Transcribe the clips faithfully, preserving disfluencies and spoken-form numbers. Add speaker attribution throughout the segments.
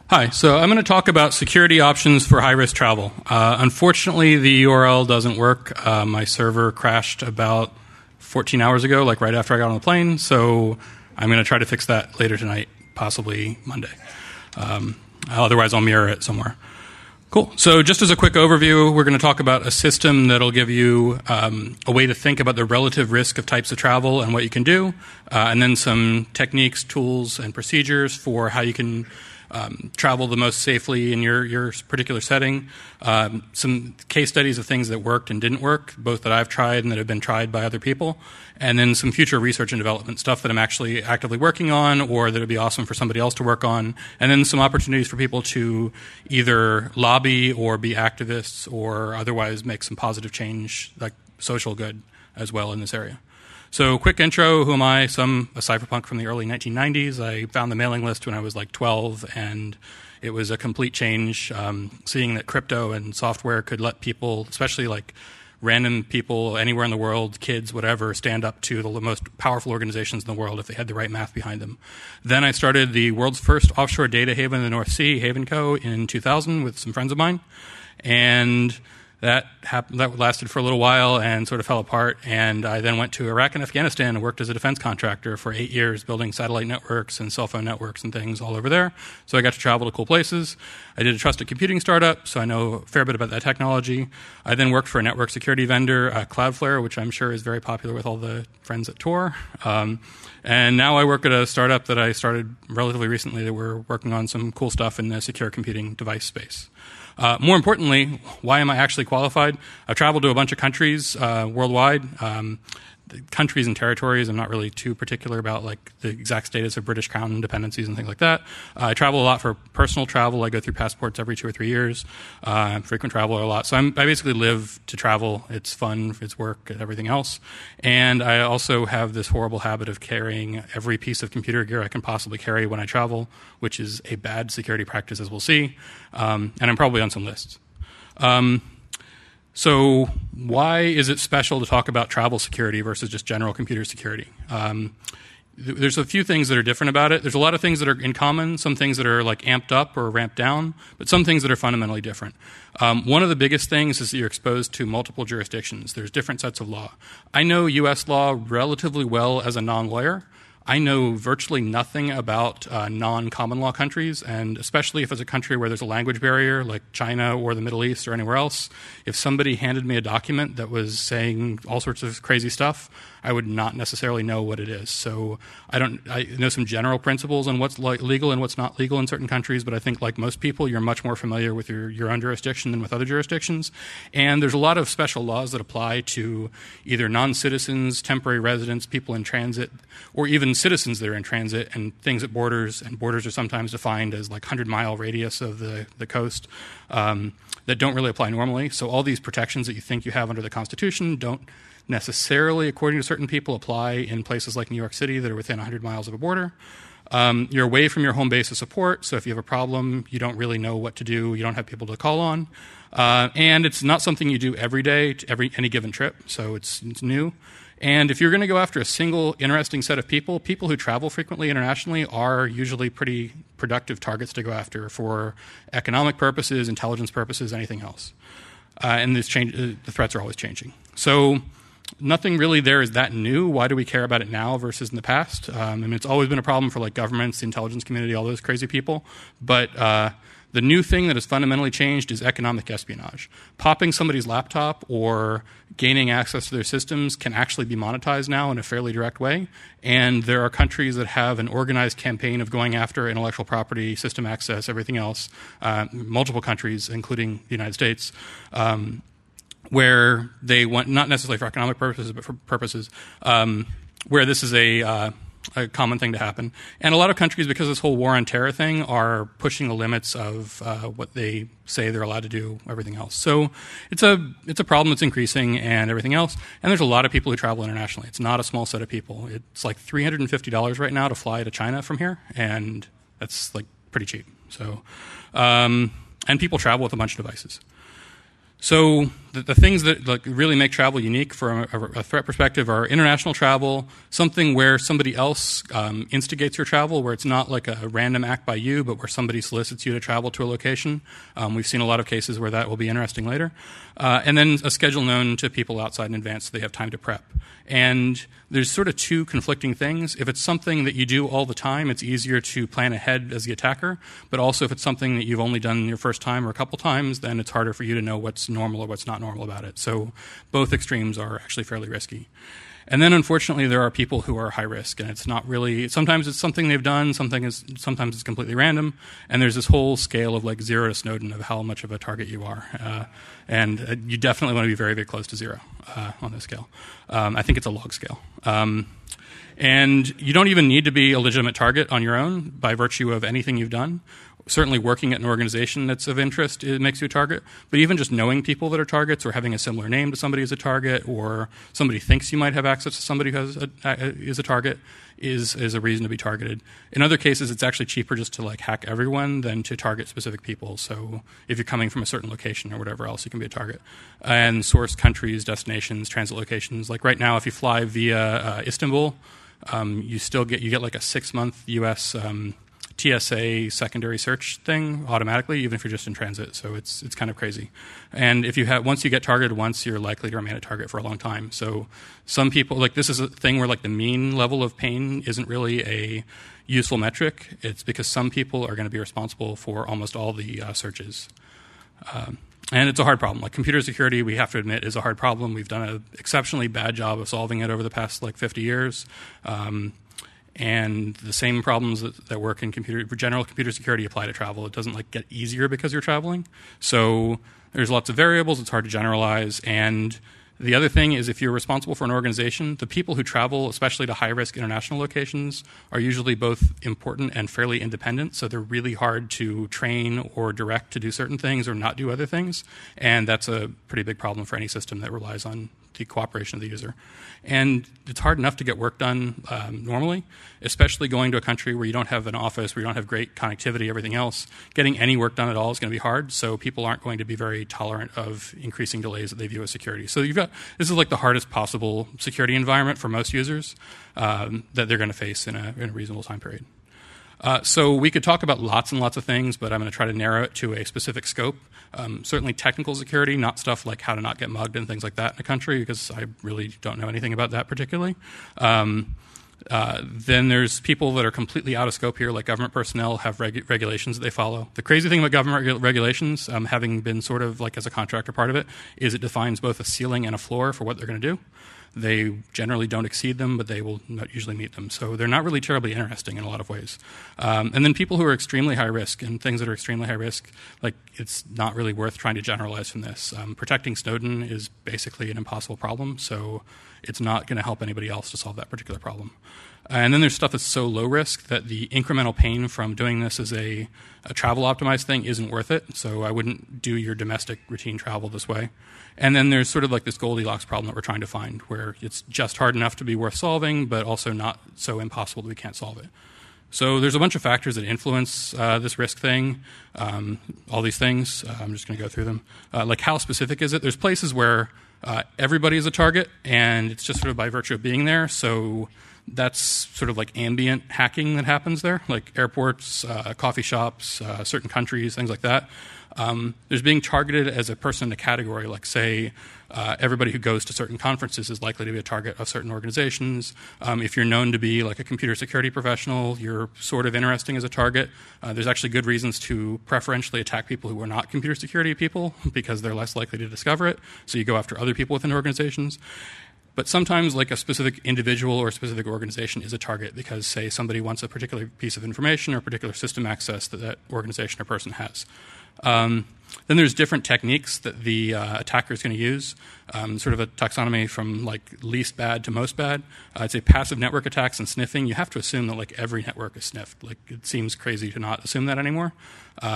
Speaker 1: Hi, so I'm going to talk about security options for high-risk travel. Uh, unfortunately, the U R L doesn't work. Uh, my server crashed about fourteen hours ago, like right after I got on the plane, so I'm going to try to fix that later tonight, possibly Monday. Um, otherwise, I'll mirror it somewhere. Cool. So just as a quick overview, we're going to talk about a system that'll give you um, a way to think about the relative risk of types of travel and what you can do, uh, and then some techniques, tools, and procedures for how you can Um, travel the most safely in your, your particular setting. Um, some case studies of things that worked and didn't work, both that I've tried and that have been tried by other people, and then some future research and development stuff that I'm actually actively working on or that would be awesome for somebody else to work on, and then some opportunities for people to either lobby or be activists or otherwise make some positive change, like social good as well in this area. So quick intro, who am I? So I'm a cypherpunk from the early nineteen nineties. I found the mailing list when I was like twelve, and it was a complete change, um, seeing that crypto and software could let people, especially like random people anywhere in the world, kids, whatever, stand up to the most powerful organizations in the world if they had the right math behind them. Then I started the world's first offshore data haven in the North Sea, Haven Co., in two thousand with some friends of mine. And That happened, that lasted for a little while and sort of fell apart. And I then went to Iraq and Afghanistan and worked as a defense contractor for eight years, building satellite networks and cell phone networks and things all over there. So I got to travel to cool places. I did a trusted computing startup, so I know a fair bit about that technology. I then worked for a network security vendor, uh, Cloudflare, which I'm sure is very popular with all the friends at Tor. Um, and now I work at a startup that I started relatively recently that we're working on some cool stuff in the secure computing device space. Uh, more importantly, why am I actually qualified? I've traveled to a bunch of countries uh, worldwide. Um, the countries and territories, I'm not really too particular about like the exact status of British Crown dependencies and things like that. Uh, I travel a lot for personal travel. I go through passports every two or three years. Uh, I'm a frequent traveler a lot. So I'm, I basically live to travel. It's fun, it's work, and everything else. And I also have this horrible habit of carrying every piece of computer gear I can possibly carry when I travel, which is a bad security practice, as we'll see. Um, and I'm probably on some lists. Um, So why is it special to talk about travel security versus just general computer security? Um, th- there's a few things that are different about it. There's a lot of things that are in common, some things that are like amped up or ramped down, but some things that are fundamentally different. Um, one of the biggest things is that you're exposed to multiple jurisdictions. There's different sets of law. I know U S law relatively well as a non-lawyer. I know virtually nothing about uh, non-common law countries, and especially if it's a country where there's a language barrier, like China or the Middle East or anywhere else. If somebody handed me a document that was saying all sorts of crazy stuff, I would not necessarily know what it is. So I don't. I know some general principles on what's legal and what's not legal in certain countries, but I think like most people, you're much more familiar with your, your own jurisdiction than with other jurisdictions. And there's a lot of special laws that apply to either non-citizens, temporary residents, people in transit, or even citizens that are in transit and things at borders, and borders are sometimes defined as like one hundred mile radius of the, the coast, um, that don't really apply normally. So all these protections that you think you have under the Constitution don't necessarily, according to certain people, apply in places like New York City that are within one hundred miles of a border. Um, you're away from your home base of support, so if you have a problem, you don't really know what to do, you don't have people to call on. Uh, and it's not something you do every day, to every any given trip, so it's, it's new. And if you're going to go after a single interesting set of people, people who travel frequently internationally are usually pretty productive targets to go after for economic purposes, intelligence purposes, anything else. Uh, and this change, uh, the threats are always changing. So nothing really there is that new. Why do we care about it now versus in the past? Um, I mean, it's always been a problem for like governments, the intelligence community, all those crazy people. But uh, the new thing that has fundamentally changed is economic espionage. Popping somebody's laptop or gaining access to their systems can actually be monetized now in a fairly direct way. And there are countries that have an organized campaign of going after intellectual property, system access, everything else, uh, multiple countries, including the United States, um, where they want, not necessarily for economic purposes, but for purposes, um, where this is a... Uh, a common thing to happen. And a lot of countries, because of this whole war on terror thing, are pushing the limits of uh, what they say they're allowed to do, everything else. So it's a it's a problem that's increasing and everything else. And there's a lot of people who travel internationally. It's not a small set of people. It's like three hundred fifty dollars right now to fly to China from here, and that's like pretty cheap. So, um, and people travel with a bunch of devices. So the, the things that like, really make travel unique from a, a threat perspective are international travel, something where somebody else um, instigates your travel, where it's not like a random act by you, but where somebody solicits you to travel to a location. Um, we've seen a lot of cases where that will be interesting later. Uh, and then a schedule known to people outside in advance so they have time to prep. And there's sort of two conflicting things. If it's something that you do all the time, it's easier to plan ahead as the attacker. But also if it's something that you've only done your first time or a couple times, then it's harder for you to know what's normal or what's not normal about it. So both extremes are actually fairly risky. And then, unfortunately, there are people who are high risk, and it's not really. Sometimes it's something they've done. Something is. Sometimes it's completely random. And there's this whole scale of like zero to Snowden of how much of a target you are, uh, and uh, you definitely want to be very, very close to zero uh, on this scale. Um, I think it's a log scale. Um, and you don't even need to be a legitimate target on your own by virtue of anything you've done. Certainly working at an organization that's of interest, it makes you a target. But even just knowing people that are targets or having a similar name to somebody who's a target or somebody thinks you might have access to somebody who has a, uh, is a target is, is a reason to be targeted. In other cases, it's actually cheaper just to like hack everyone than to target specific people. So if you're coming from a certain location or whatever else, you can be a target. And source countries, destinations, transit locations. Like right now, if you fly via uh, Istanbul, um, you still get you get like a six-month U S Um, T S A secondary search thing automatically, even if you're just in transit. So it's it's kind of crazy. And if you have once you get targeted once, you're likely to remain a target for a long time. So some people like this is a thing where like the mean level of pain isn't really a useful metric. It's because some people are going to be responsible for almost all the uh, searches. Um, and it's a hard problem. Like computer security, we have to admit, is a hard problem. We've done an exceptionally bad job of solving it over the past like fifty years. Um, And the same problems that, that work in computer, general computer security apply to travel. It doesn't like get easier because you're traveling. So there's lots of variables. It's hard to generalize. And the other thing is if you're responsible for an organization, the people who travel, especially to high-risk international locations, are usually both important and fairly independent. So they're really hard to train or direct to do certain things or not do other things. And that's a pretty big problem for any system that relies on the cooperation of the user. And it's hard enough to get work done um, normally, especially going to a country where you don't have an office, where you don't have great connectivity, everything else. Getting any work done at all is going to be hard, so people aren't going to be very tolerant of increasing delays that they view as security. So you've got, this is like the hardest possible security environment for most users um, that they're going to face in a, in a reasonable time period. Uh, so we could talk about lots and lots of things, but I'm going to try to narrow it to a specific scope. Um, certainly technical security, not stuff like how to not get mugged and things like that in a country, because I really don't know anything about that particularly. Um, uh, then there's people that are completely out of scope here, like government personnel have regu- regulations that they follow. The crazy thing about government regu- regulations, um, having been sort of like as a contractor part of it, is it defines both a ceiling and a floor for what they're going to do. They generally don't exceed them, but they will not usually meet them. So they're not really terribly interesting in a lot of ways. Um, and then people who are extremely high risk and things that are extremely high risk, like it's not really worth trying to generalize from this. Um, protecting Snowden is basically an impossible problem, so it's not going to help anybody else to solve that particular problem. And then there's stuff that's so low risk that the incremental pain from doing this as a, a travel optimized thing isn't worth it. So I wouldn't do your domestic routine travel this way. And then there's sort of like this Goldilocks problem that we're trying to find, where it's just hard enough to be worth solving, but also not so impossible that we can't solve it. So there's a bunch of factors that influence uh, this risk thing, um, all these things. Uh, I'm just going to go through them. Uh, like how specific is it? There's places where uh, everybody is a target, and it's just sort of by virtue of being there. So that's sort of like ambient hacking that happens there, like airports, uh, coffee shops, uh, certain countries, things like that. Um, there's being targeted as a person in a category, like say uh, everybody who goes to certain conferences is likely to be a target of certain organizations. Um, if you're known to be like a computer security professional, you're sort of interesting as a target. Uh, there's actually good reasons to preferentially attack people who are not computer security people because they're less likely to discover it. So you go after other people within organizations. But sometimes like a specific individual or a specific organization is a target because, say, somebody wants a particular piece of information or a particular system access that that organization or person has. Um, then there's different techniques that the uh, attacker is going to use, um, sort of a taxonomy from like least bad to most bad. Uh, I'd say passive network attacks and sniffing. You have to assume that like every network is sniffed. Like it seems crazy to not assume that anymore. Um,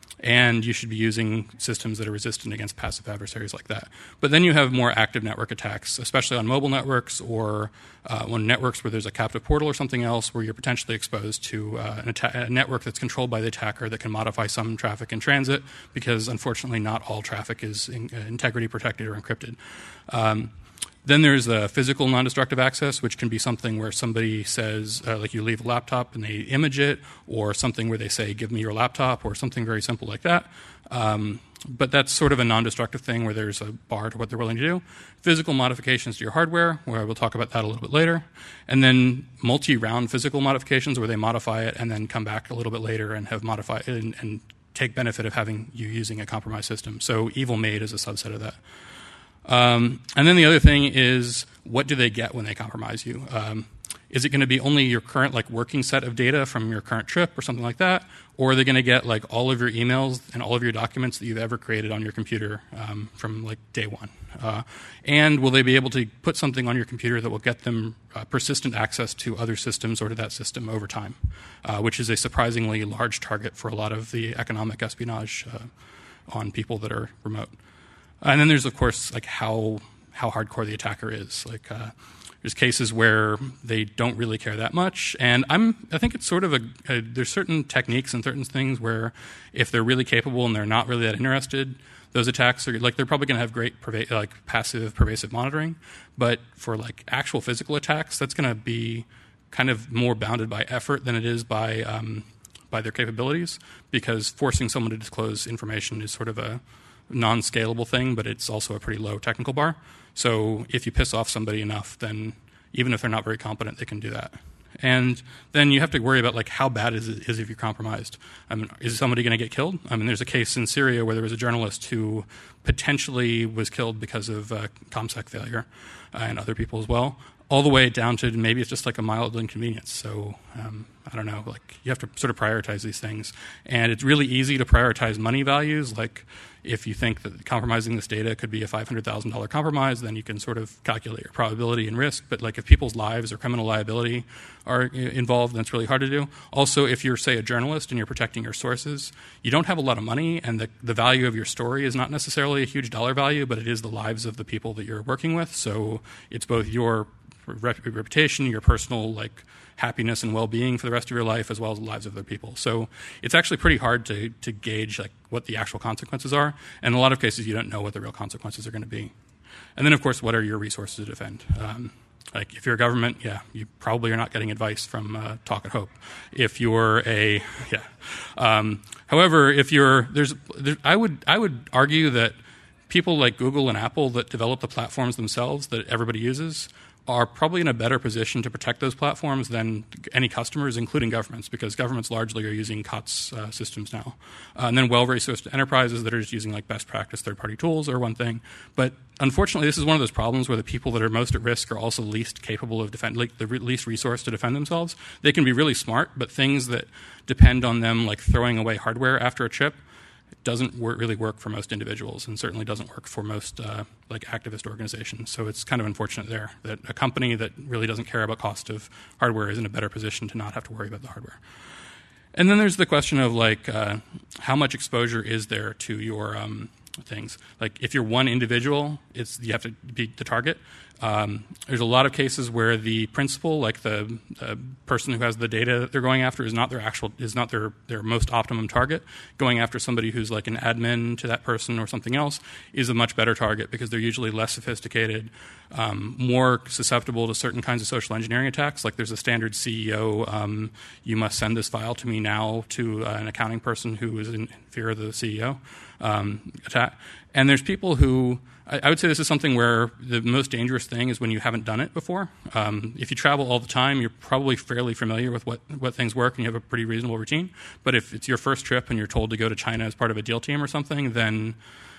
Speaker 1: and you should be using systems that are resistant against passive adversaries like that. But then you have more active network attacks, especially on mobile networks or uh, on networks where there's a captive portal or something else where you're potentially exposed to uh, an atta- a network that's controlled by the attacker that can modify some traffic in transit, because unfortunately not all traffic is in, uh, integrity protected or encrypted. Um, Then there's the physical non-destructive access, which can be something where somebody says, uh, like you leave a laptop and they image it, or something where they say, give me your laptop, or something very simple like that. Um, but that's sort of a non-destructive thing where there's a bar to what they're willing to do. Physical modifications to your hardware, where I will talk about that a little bit later. And then multi-round physical modifications, where they modify it and then come back a little bit later and have modified and, and take benefit of having you using a compromised system. So Evil Made is a subset of that. Um, and then the other thing is, what do they get when they compromise you? Um, is it going to be only your current like working set of data from your current trip or something like that? Or are they going to get like all of your emails and all of your documents that you've ever created on your computer um, from like day one? Uh, and will they be able to put something on your computer that will get them uh, persistent access to other systems or to that system over time, uh, which is a surprisingly large target for a lot of the economic espionage uh, on people that are remote. And then there's, of course, like how how hardcore the attacker is. Like uh, there's cases where they don't really care that much, and I'm I think it's sort of a, a there's certain techniques and certain things where if they're really capable and they're not really that interested, those attacks are like they're probably going to have great perva- like passive pervasive monitoring, but for like actual physical attacks, that's going to be kind of more bounded by effort than it is by um, by their capabilities, because forcing someone to disclose information is sort of a non-scalable thing, but it's also a pretty low technical bar. So if you piss off somebody enough, then even if they're not very competent, they can do that. And then you have to worry about like how bad is it is if you're compromised. I mean, is somebody going to get killed? I mean, there's a case in Syria where there was a journalist who potentially was killed because of uh, ComSec failure, uh, and other people as well, all the way down to maybe it's just like a mild inconvenience. So um, I don't know, like you have to sort of prioritize these things. And it's really easy to prioritize money values. Like if you think that compromising this data could be a five hundred thousand dollars compromise, then you can sort of calculate your probability and risk. But like if people's lives or criminal liability are involved, then it's really hard to do. Also, if you're, say, a journalist and you're protecting your sources, you don't have a lot of money, and the, the value of your story is not necessarily a huge dollar value, but it is the lives of the people that you're working with. So it's both your reputation, your personal like happiness and well-being for the rest of your life, as well as the lives of other people. So it's actually pretty hard to to gauge like what the actual consequences are. And in a lot of cases, you don't know what the real consequences are going to be. And then, of course, what are your resources to defend? Um, like if you're a government, yeah, you probably are not getting advice from uh, Talk at Hope. If you're a yeah, um, however, if you're there's there, I would I would argue that people like Google and Apple that develop the platforms themselves that everybody uses are probably in a better position to protect those platforms than any customers, including governments, because governments largely are using C O T S uh, systems now. Uh, and then well-resourced enterprises that are just using like best practice third-party tools are one thing. But unfortunately, this is one of those problems where the people that are most at risk are also least capable of defend, like the re- least resourced to defend themselves. They can be really smart, but things that depend on them, like throwing away hardware after a trip, doesn't work, really work for most individuals, and certainly doesn't work for most uh, like activist organizations. So it's kind of unfortunate there that a company that really doesn't care about cost of hardware is in a better position to not have to worry about the hardware. And then there's the question of like uh, how much exposure is there to your um, things. Like if you're one individual, it's you have to be the target. Um, there's a lot of cases where the principal, like the, the person who has the data that they're going after, is not their actual is not their their most optimum target. Going after somebody who's like an admin to that person or something else is a much better target, because they're usually less sophisticated, um, more susceptible to certain kinds of social engineering attacks. Like there's a standard C E O, um, you must send this file to me now, to uh, an accounting person who is in fear of the C E O um, attack. And there's people who, I would say this is something where the most dangerous thing is when you haven't done it before. Um, if you travel all the time, you're probably fairly familiar with what, what things work and you have a pretty reasonable routine. But if it's your first trip and you're told to go to China as part of a deal team or something, then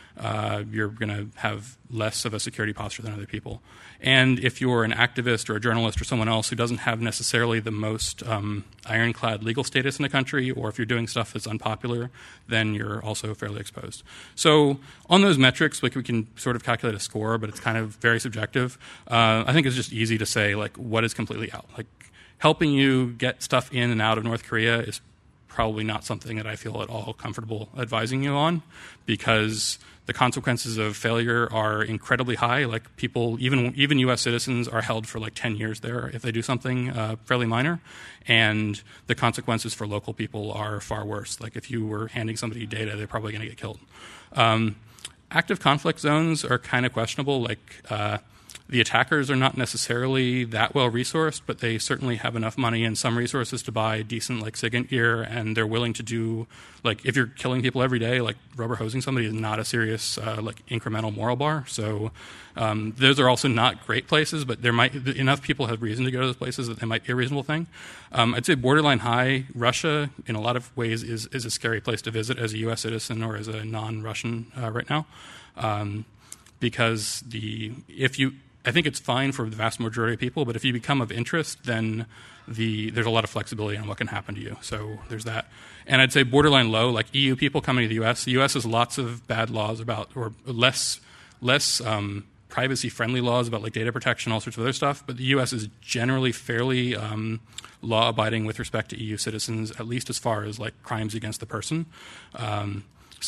Speaker 1: uh, you're going to have less of a security posture than other people. And if you're an activist or a journalist or someone else who doesn't have necessarily the most um, ironclad legal status in the country, or if you're doing stuff that's unpopular, then you're also fairly exposed. So on those metrics, like we can sort of calculate a score, but it's kind of very subjective. Uh, I think it's just easy to say like what is completely out. Like helping you get stuff in and out of North Korea is probably not something that I feel at all comfortable advising you on, because the consequences of failure are incredibly high. Like people, even even U S citizens are held for like ten years there if they do something uh, fairly minor, and the consequences for local people are far worse. Like if you were handing somebody data, they're probably going to get killed. Um, active conflict zones are kind of questionable. Like uh, the attackers are not necessarily that well resourced, but they certainly have enough money and some resources to buy decent like SIGINT gear, and they're willing to do, like if you're killing people every day, like rubber hosing somebody is not a serious uh, like incremental moral bar. So um, those are also not great places, but there might enough people have reason to go to those places that they might be a reasonable thing. Um, I'd say borderline high Russia in a lot of ways is is a scary place to visit as a U S citizen or as a non-Russian uh, right now, um, because the if you I think it's fine for the vast majority of people, but if you become of interest, then the there's a lot of flexibility on what can happen to you. So there's that. And I'd say borderline low, like E U people coming to the U S. The U S has lots of bad laws about, or less less um, privacy-friendly laws about like data protection, all sorts of other stuff. But the U S is generally fairly um, law-abiding with respect to E U citizens, at least as far as like crimes against the person. Um,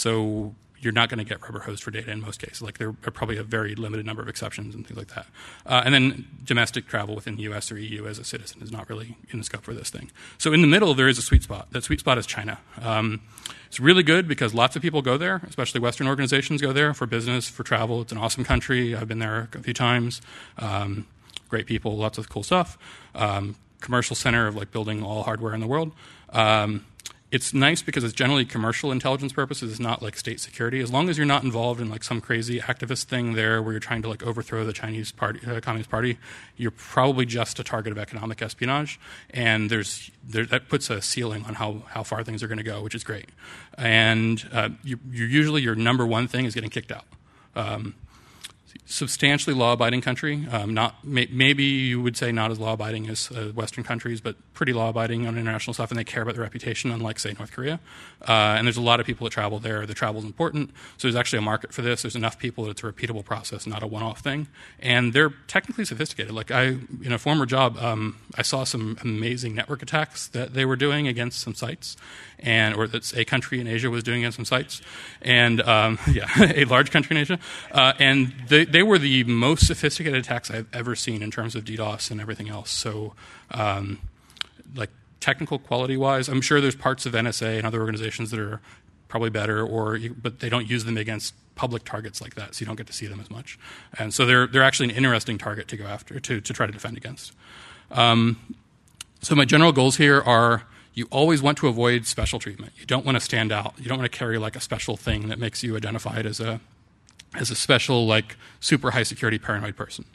Speaker 1: so you're not going to get rubber hosed for data in most cases. Like there are probably a very limited number of exceptions and things like that. Uh, and then domestic travel within the U S or E U as a citizen is not really in the scope for this thing. So in the middle, there is a sweet spot. That sweet spot is China. Um, it's really good because lots of people go there, especially Western organizations go there for business, for travel. It's an awesome country. I've been there a few times. Um, great people, lots of cool stuff. Um, commercial center of like building all hardware in the world. Um, It's nice because it's generally commercial intelligence purposes. It's not like state security. As long as you're not involved in like some crazy activist thing there where you're trying to like overthrow the Chinese party, uh, Communist Party, you're probably just a target of economic espionage. And there's there, that puts a ceiling on how, how far things are going to go, which is great. And uh, you, you're usually your number one thing is getting kicked out. Um, substantially law-abiding country. Um, not may, maybe you would say not as law-abiding as uh, Western countries, but pretty law-abiding on international stuff, and they care about their reputation, unlike, say, North Korea. Uh, and there's a lot of people that travel there. The travel is important, so there's actually a market for this. There's enough people that it's a repeatable process, not a one-off thing. And they're technically sophisticated. Like I, in a former job, um, I saw some amazing network attacks that they were doing against some sites, and or that a country in Asia was doing against some sites, and um, yeah, a large country in Asia, uh, and they, they were the most sophisticated attacks I've ever seen in terms of DDoS and everything else. So, um, like technical quality-wise, I'm sure there's parts of N S A and other organizations that are probably better, or but they don't use them against public targets like that, so you don't get to see them as much. And so they're they're actually an interesting target to go after, to to try to defend against. Um, so my general goals here are: you always want to avoid special treatment. You don't want to stand out. You don't want to carry like a special thing that makes you identified as a as a special, like, super high security paranoid person.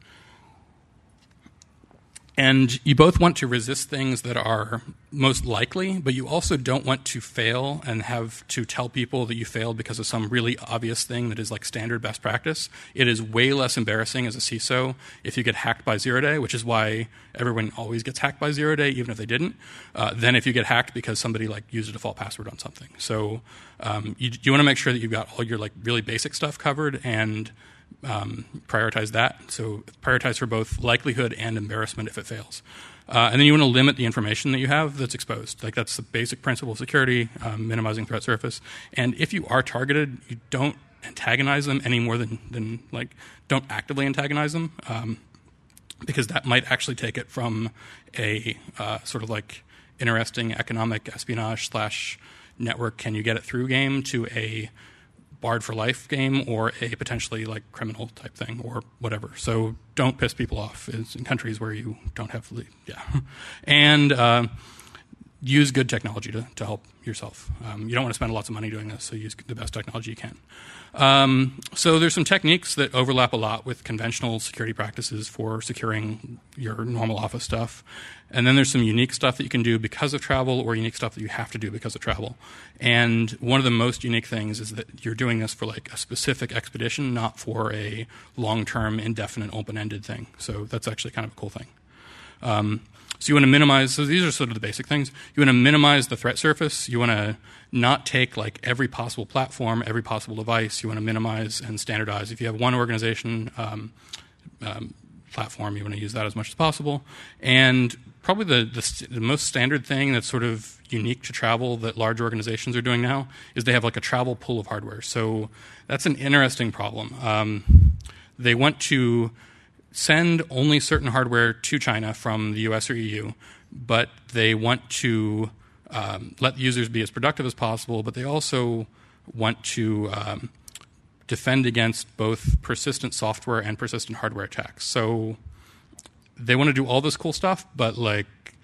Speaker 1: And you both want to resist things that are most likely, but you also don't want to fail and have to tell people that you failed because of some really obvious thing that is like standard best practice. It is way less embarrassing as a C I S O if you get hacked by zero day, which is why everyone always gets hacked by zero day, even if they didn't, uh, than if you get hacked because somebody like used a default password on something. So um, you, you want to make sure that you've got all your like really basic stuff covered and Um, prioritize that. So prioritize for both likelihood and embarrassment if it fails. Uh, and then you want to limit the information that you have that's exposed. Like that's the basic principle of security, um, minimizing threat surface. And if you are targeted, you don't antagonize them any more than, than like, don't actively antagonize them, um, because that might actually take it from a uh, sort of like interesting economic espionage slash network can you get it through game to a barred for life game or a potentially like criminal type thing or whatever. So don't piss people off. It's in countries where you don't have, yeah. And uh, use good technology to, to help yourself. Um, you don't want to spend lots of money doing this, so use the best technology you can. Um, so there's some techniques that overlap a lot with conventional security practices for securing your normal office stuff. And then there's some unique stuff that you can do because of travel or unique stuff that you have to do because of travel. And one of the most unique things is that you're doing this for like a specific expedition, not for a long-term, indefinite, open-ended thing. So that's actually kind of a cool thing. Um, So you want to minimize, so these are sort of the basic things. You want to minimize the threat surface. You want to not take like every possible platform, every possible device. You want to minimize and standardize. If you have one organization, um, um, platform. You want to use that as much as possible. And probably the, the, the most standard thing that's sort of unique to travel that large organizations are doing now is they have like a travel pool of hardware. So that's an interesting problem. Um, they want to send only certain hardware to China from the U S or E U, but they want to um, let users be as productive as possible, but they also want to um, defend against both persistent software and persistent hardware attacks. So they want to do all this cool stuff, but like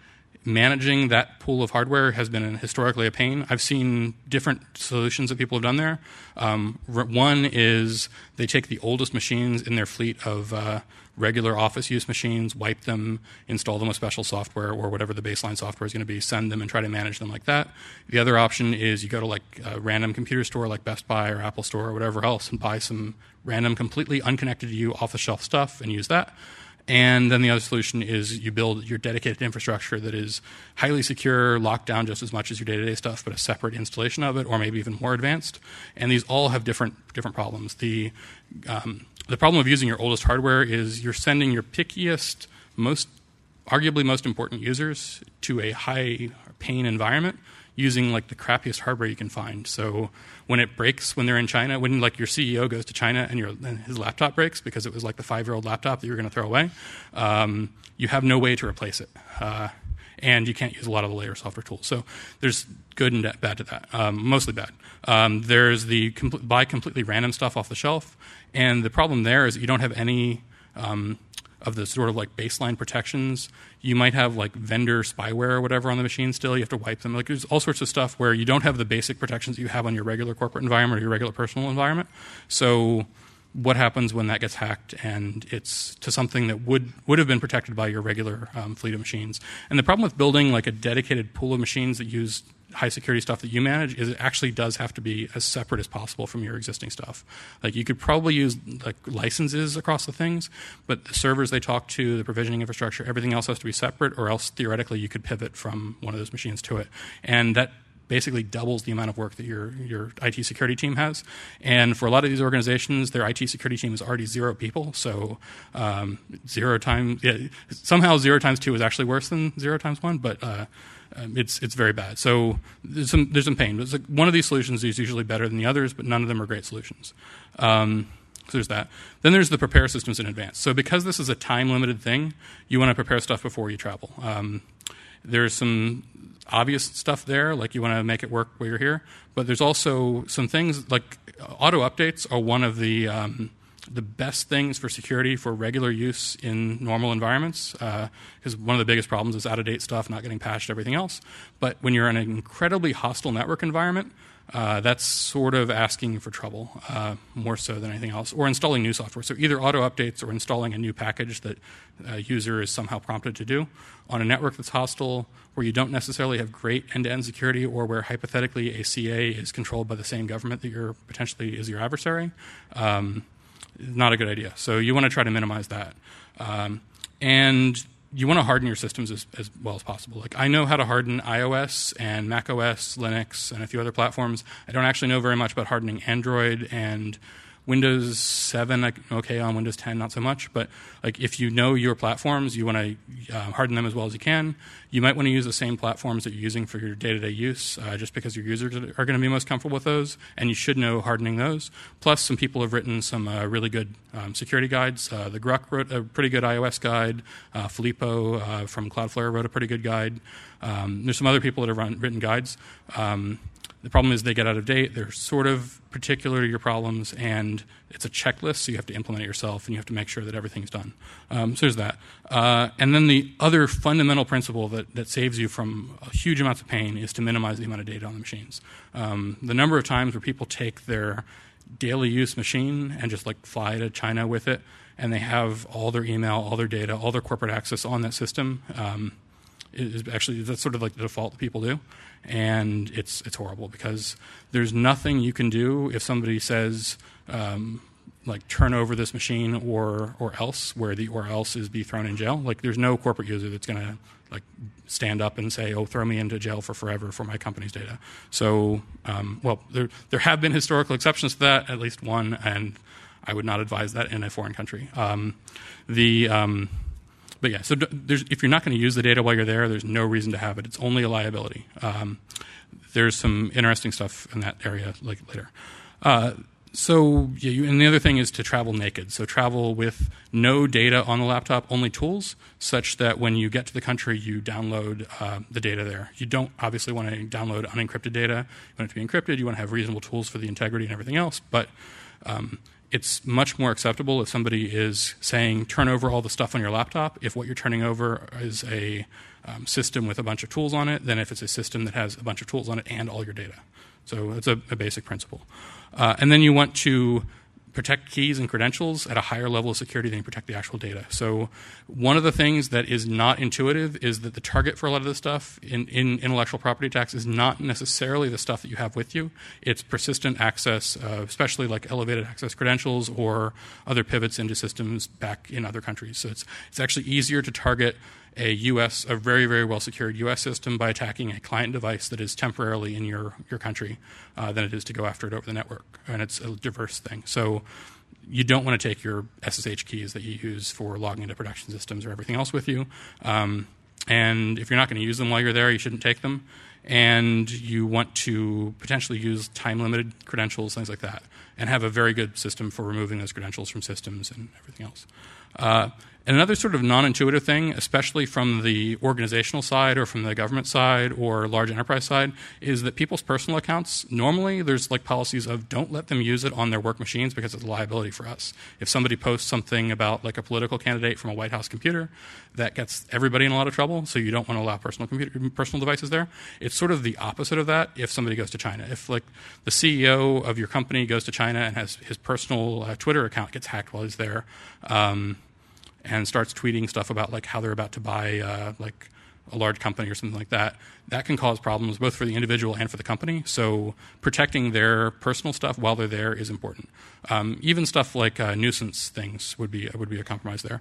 Speaker 1: managing that pool of hardware has been historically a pain. I've seen different solutions that people have done there. Um, one is they take the oldest machines in their fleet of uh, regular office use machines, wipe them, install them with special software or whatever the baseline software is going to be, send them and try to manage them like that. The other option is you go to like a random computer store like Best Buy or Apple Store or whatever else and buy some random, completely unconnected to you off-the-shelf stuff and use that. And then the other solution is you build your dedicated infrastructure that is highly secure, locked down just as much as your day-to-day stuff, but a separate installation of it, or maybe even more advanced. And these all have different different problems. The um, the problem of using your oldest hardware is you're sending your pickiest, most arguably most important users to a high pain environment using like the crappiest hardware you can find. So when it breaks when they're in China, when like your C E O goes to China and, your, and his laptop breaks because it was like the five-year-old laptop that you were going to throw away, um, you have no way to replace it. Uh, and you can't use a lot of the later software tools. So there's good and bad to that, um, mostly bad. Um, there's the com- buy completely random stuff off the shelf. And the problem there is that you don't have any um, of the sort of like baseline protections. You might have like vendor spyware or whatever on the machine still. You have to wipe them. Like there's all sorts of stuff where you don't have the basic protections that you have on your regular corporate environment or your regular personal environment. So what happens when that gets hacked and it's to something that would, would have been protected by your regular um, fleet of machines? And the problem with building like a dedicated pool of machines that use high security stuff that you manage is it actually does have to be as separate as possible from your existing stuff. Like you could probably use like licenses across the things, but the servers they talk to, the provisioning infrastructure, everything else has to be separate, or else theoretically you could pivot from one of those machines to it. And that basically doubles the amount of work that your your I T security team has. And for a lot of these organizations, their I T security team is already zero people. So um, zero times, yeah, somehow zero times two is actually worse than zero times one, but uh, um, it's it's very bad. So there's some there's some pain. But like one of these solutions is usually better than the others, but none of them are great solutions. Um, So there's that. Then there's the prepare systems in advance. So because this is a time-limited thing, you want to prepare stuff before you travel. Um, there's some obvious stuff there, like you want to make it work while you're here. But there's also some things like auto updates are one of the um, the best things for security for regular use in normal environments. Because uh, one of the biggest problems is out-of-date stuff, not getting patched, everything else. But when you're in an incredibly hostile network environment, Uh, that's sort of asking for trouble, uh, more so than anything else, or installing new software. So either auto updates or installing a new package that a user is somehow prompted to do on a network that's hostile, where you don't necessarily have great end-to-end security, or where hypothetically a C A is controlled by the same government that you're potentially is your adversary. Um, not a good idea. So you want to try to minimize that. Um, and you want to harden your systems as, as well as possible. Like I know how to harden iOS and macOS, Linux, and a few other platforms. I don't actually know very much about hardening Android and Windows seven. I, okay, on Windows ten, not so much. But like if you know your platforms, you want to uh, harden them as well as you can. You might want to use the same platforms that you're using for your day-to-day use, uh, just because your users are going to be most comfortable with those, and you should know hardening those. Plus, some people have written some uh, really good um, security guides. Uh, the Gruck wrote a pretty good iOS guide. Uh, Filippo uh, from Cloudflare wrote a pretty good guide. Um, there's some other people that have run, written guides. Um, The problem is they get out of date. They're sort of particular to your problems, and it's a checklist, so you have to implement it yourself, and you have to make sure that everything's done. Um, so there's that. Uh, and then the other fundamental principle that, that saves you from a huge amounts of pain is to minimize the amount of data on the machines. Um, the number of times where people take their daily use machine and just like fly to China with it, and they have all their email, all their data, all their corporate access on that system, um, is actually that's sort of like the default that people do. And it's it's horrible because there's nothing you can do if somebody says um, like turn over this machine or or else, where the or else is be thrown in jail. Like there's no corporate user that's going to like stand up and say, oh, throw me into jail for forever for my company's data. So um, well, there there have been historical exceptions to that, at least one, and I would not advise that in a foreign country. Um, the um, but yeah, so d- there's, if you're not going to use the data while you're there, there's no reason to have it. It's only a liability. Um, there's some interesting stuff in that area like later. Uh, So, yeah, you, and the other thing is to travel naked. So travel with no data on the laptop, only tools, such that when you get to the country, you download uh, the data there. You don't obviously want to download unencrypted data. You want it to be encrypted. You want to have reasonable tools for the integrity and everything else. But um, it's much more acceptable if somebody is saying, turn over all the stuff on your laptop, if what you're turning over is a um, system with a bunch of tools on it, than if it's a system that has a bunch of tools on it and all your data. So it's a, a basic principle. Uh, and then you want to protect keys and credentials at a higher level of security than you protect the actual data. So one of the things that is not intuitive is that the target for a lot of this stuff in, in intellectual property attacks is not necessarily the stuff that you have with you. It's persistent access, uh, especially like elevated access credentials or other pivots into systems back in other countries. So it's, it's actually easier to target a U S, a very, very well-secured U S system by attacking a client device that is temporarily in your, your country uh, than it is to go after it over the network. And it's a diverse thing. So you don't want to take your S S H keys that you use for logging into production systems or everything else with you. Um, and if you're not going to use them while you're there, you shouldn't take them. And you want to potentially use time-limited credentials, things like that, and have a very good system for removing those credentials from systems and everything else. Uh, And another sort of non-intuitive thing, especially from the organizational side or from the government side or large enterprise side, is that people's personal accounts, normally there's like policies of don't let them use it on their work machines because it's a liability for us. If somebody posts something about like a political candidate from a White House computer, that gets everybody in a lot of trouble, so you don't want to allow personal computer, personal devices there. It's sort of the opposite of that if somebody goes to China. If like the C E O of your company goes to China and has his personal uh, Twitter account gets hacked while he's there, um, and starts tweeting stuff about like how they're about to buy uh, like a large company or something like that, that can cause problems both for the individual and for the company. So protecting their personal stuff while they're there is important. Um, even stuff like uh, nuisance things would be would be a compromise there.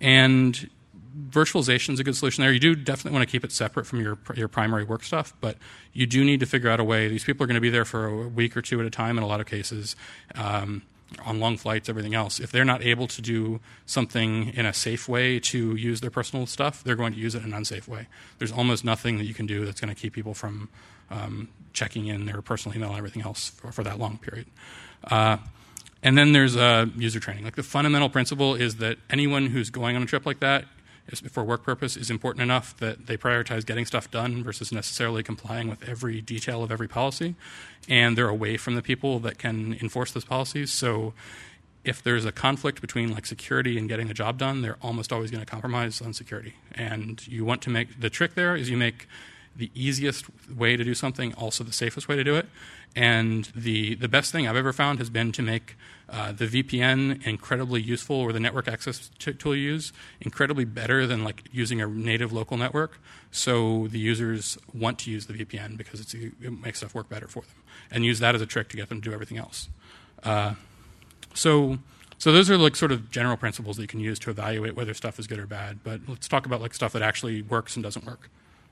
Speaker 1: And virtualization is a good solution there. You do definitely want to keep it separate from your your primary work stuff, but you do need to figure out a way. These people are going to be there for a week or two at a time in a lot of cases. Um, on long flights, everything else. If they're not able to do something in a safe way to use their personal stuff, they're going to use it in an unsafe way. There's almost nothing that you can do that's going to keep people from um, checking in their personal email and everything else for, for that long period. Uh, and then there's uh, user training. Like the fundamental principle is that anyone who's going on a trip like that is, for work purpose is important enough that they prioritize getting stuff done versus necessarily complying with every detail of every policy. And they're away from the people that can enforce those policies. So if there's a conflict between like security and getting the job done, they're almost always going to compromise on security. And you want to make, the trick there is you make the easiest way to do something also the safest way to do it. And the, the best thing I've ever found has been to make uh, the V P N incredibly useful, or the network access t- tool you use incredibly better than like using a native local network. So the users want to use the V P N because it's, it makes stuff work better for them, and use that as a trick to get them to do everything else. Uh, so so those are like sort of general principles that you can use to evaluate whether stuff is good or bad. But let's talk about like stuff that actually works and doesn't work.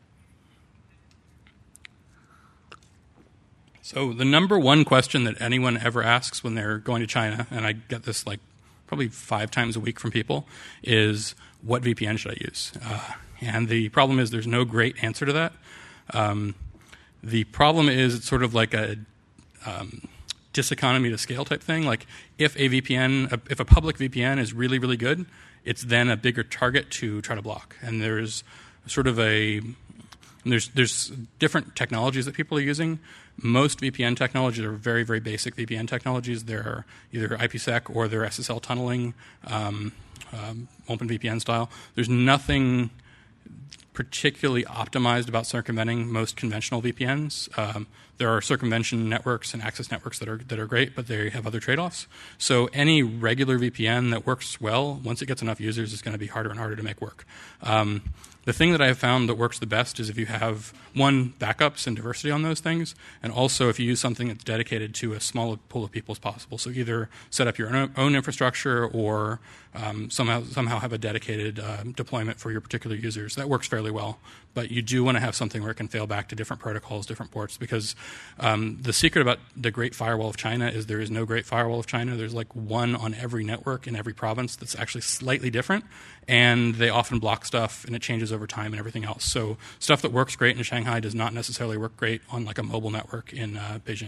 Speaker 1: So the number one question that anyone ever asks when they're going to China, and I get this like probably five times a week from people, is what V P N should I use? Uh, and the problem is there's no great answer to that. Um, the problem is it's sort of like a um, diseconomy to scale type thing. Like if a V P N, if a public V P N is really, really good, it's then a bigger target to try to block. And there's sort of a, there's there's different technologies that people are using. Most V P N technologies are very, very basic V P N technologies. They're either IPsec or they're S S L tunneling, um, um, OpenVPN style. There's nothing particularly optimized about circumventing most conventional V P Ns. Um, there are circumvention networks and access networks that are that are great, but they have other trade-offs. So any regular V P N that works well, once it gets enough users, is going to be harder and harder to make work. Um, The thing that I have found that works the best is if you have, one, backups and diversity on those things, and also if you use something that's dedicated to a small pool of people as possible. So either set up your own infrastructure or um, somehow somehow have a dedicated uh, deployment for your particular users. That works fairly well. But you do want to have something where it can fail back to different protocols, different ports, because um, the secret about the Great Firewall of China is there is no Great Firewall of China. There's like one on every network in every province that's actually slightly different, and they often block stuff, and it changes over time and everything else. So stuff that works great in Shanghai does not necessarily work great on like a mobile network in uh, Beijing.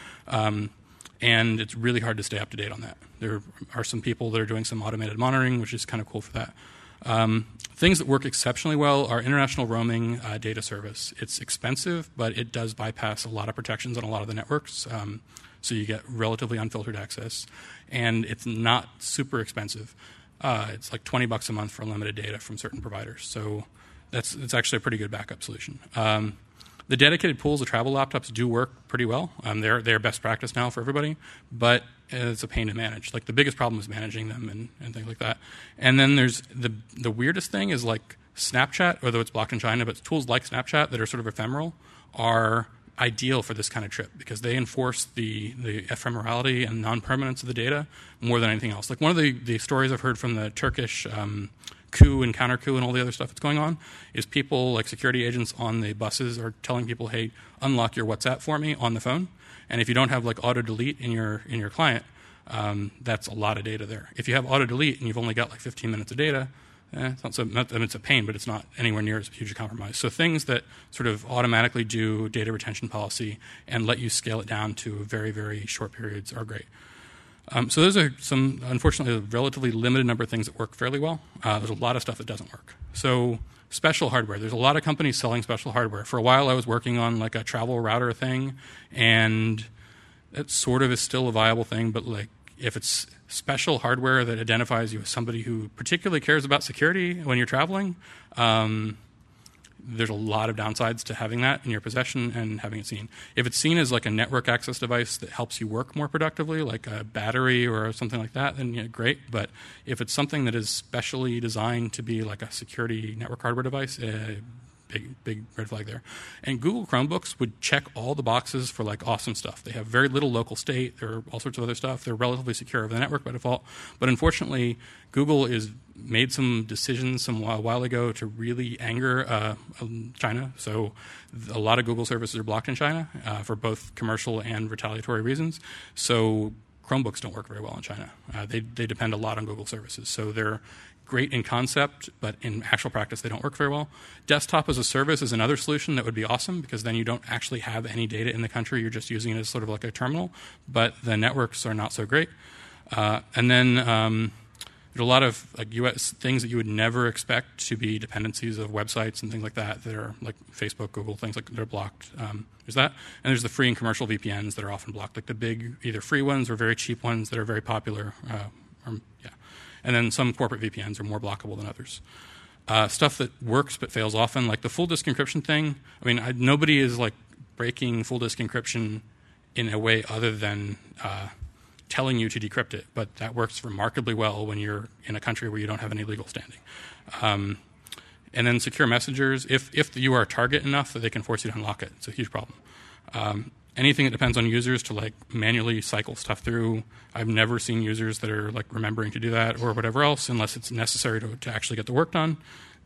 Speaker 1: Um, and it's really hard to stay up to date on that. There are some people that are doing some automated monitoring, which is kind of cool for that. Um, things that work exceptionally well are international roaming uh, data service. It's expensive, but it does bypass a lot of protections on a lot of the networks. Um, so you get relatively unfiltered access. And it's not super expensive. Uh, it's like twenty bucks a month for unlimited data from certain providers. So that's, it's actually a pretty good backup solution. Um, the dedicated pools of travel laptops do work pretty well. Um, they're, they're best practice now for everybody, but it's a pain to manage. Like the biggest problem is managing them and, and things like that. And then there's the the weirdest thing is like Snapchat, although it's blocked in China, but tools like Snapchat that are sort of ephemeral are ideal for this kind of trip because they enforce the, the ephemerality and non-permanence of the data more than anything else. Like one of the, the stories I've heard from the Turkish um, coup and counter coup and all the other stuff that's going on is people like security agents on the buses are telling people, hey, unlock your WhatsApp for me on the phone. And if you don't have like auto delete in your in your client, um, that's a lot of data there. If you have auto delete and you've only got like fifteen minutes of data, eh, it's not so. Not, I mean, it's a pain, but it's not anywhere near as huge a compromise. So things that sort of automatically do data retention policy and let you scale it down to very very short periods are great. Um, so those are some, unfortunately, a relatively limited number of things that work fairly well. Uh, there's a lot of stuff that doesn't work. So special hardware. There's a lot of companies selling special hardware. For a while, I was working on like a travel router thing, and it sort of is still a viable thing. But like, if it's special hardware that identifies you as somebody who particularly cares about security when you're traveling, um, there's a lot of downsides to having that in your possession and having it seen. If it's seen as like a network access device that helps you work more productively, like a battery or something like that, then yeah, great. But if it's something that is specially designed to be like a security network hardware device, uh, big big red flag there. And Google Chromebooks would check all the boxes for like awesome stuff. They have very little local state. There are all sorts of other stuff. They're relatively secure over the network by default. But unfortunately, Google is made some decisions some while, while ago to really anger uh, China. So a lot of Google services are blocked in China uh, for both commercial and retaliatory reasons. So Chromebooks don't work very well in China. Uh, they, they depend a lot on Google services. So they're great in concept, but in actual practice, they don't work very well. Desktop as a service is another solution that would be awesome because then you don't actually have any data in the country. You're just using it as sort of like a terminal, but the networks are not so great. Uh, and then um, there's a lot of like U S things that you would never expect to be dependencies of websites and things like that that are like Facebook, Google, things like that are blocked. Um, there's that. And there's the free and commercial V P Ns that are often blocked, like the big either free ones or very cheap ones that are very popular. Uh, or, yeah. And then some corporate V P Ns are more blockable than others. Uh, stuff that works but fails often, like the full disk encryption thing. I mean, I, nobody is like breaking full disk encryption in a way other than uh, telling you to decrypt it. But that works remarkably well when you're in a country where you don't have any legal standing. Um, and then secure messengers, if if you are a target enough that they can force you to unlock it, it's a huge problem. Um, Anything that depends on users to like manually cycle stuff through. I've never seen users that are like remembering to do that or whatever else unless it's necessary to, to actually get the work done.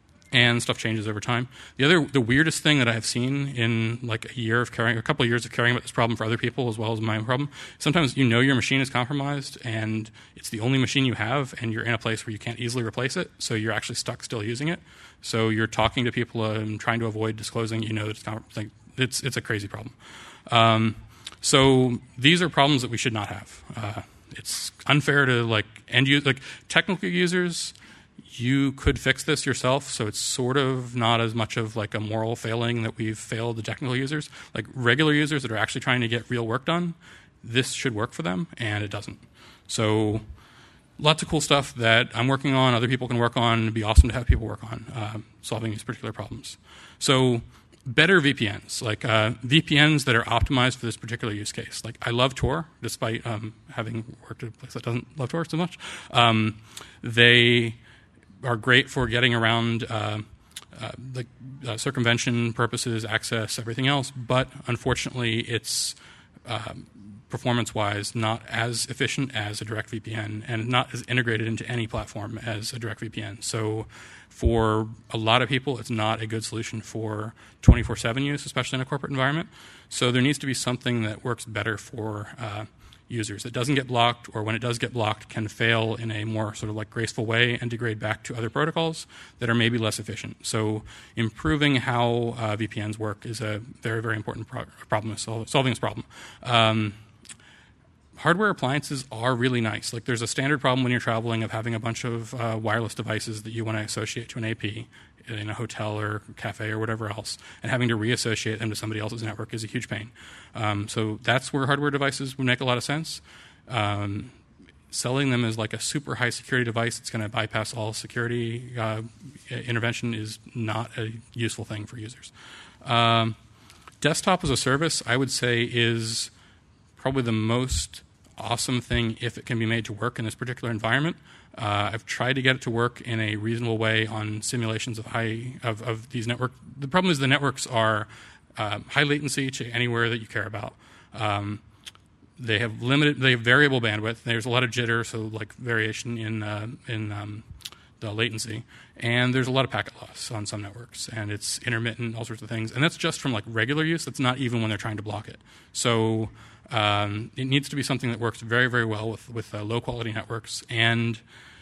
Speaker 1: And stuff changes over time. The other, the weirdest thing that I have seen in like a year of caring, a couple of years of caring about this problem for other people as well as my own problem, sometimes you know your machine is compromised and it's the only machine you have and you're in a place where you can't easily replace it, so you're actually stuck still using it. So you're talking to people and trying to avoid disclosing, you know, it's, like, it's, it's a crazy problem. Um, so these are problems that we should not have. Uh, it's unfair to like end use, like technical users. You could fix this yourself, so it's sort of not as much of like a moral failing that we've failed the technical users. Like regular users that are actually trying to get real work done, this should work for them, and it doesn't. So lots of cool stuff that I'm working on, other people can work on. It'd be awesome to have people work on uh, solving these particular problems. So better V P Ns, like uh, V P Ns that are optimized for this particular use case. Like I love Tor, despite um, having worked at a place that doesn't love Tor so much. Um, they are great for getting around uh, uh, the uh, circumvention purposes, access, everything else. But unfortunately, it's um, performance-wise not as efficient as a direct V P N and not as integrated into any platform as a direct V P N. So for a lot of people, it's not a good solution for twenty-four seven use, especially in a corporate environment. So there needs to be something that works better for uh, users. It doesn't get blocked, or when it does get blocked, can fail in a more sort of like graceful way and degrade back to other protocols that are maybe less efficient. So improving how uh, V P Ns work is a very, very important pro problem, sol solving this problem. Um, hardware appliances are really nice. Like there's a standard problem when you're traveling of having a bunch of uh, wireless devices that you want to associate to an A P in a hotel or cafe or whatever else, and having to reassociate them to somebody else's network is a huge pain. Um, so that's where hardware devices would make a lot of sense. Um, selling them as like a super high security device that's going to bypass all security uh, intervention is not a useful thing for users. Um, desktop as a service, I would say, is probably the most awesome thing if it can be made to work in this particular environment. Uh, I've tried to get it to work in a reasonable way on simulations of high of, of these network. The problem is the networks are uh, high latency to anywhere that you care about. Um, they have limited, they have variable bandwidth. There's a lot of jitter, so like variation in uh, in um, the latency, and there's a lot of packet loss on some networks, and it's intermittent, all sorts of things. And that's just from like regular use. That's not even when they're trying to block it. So um, it needs to be something that works very, very well with with uh, low quality networks. And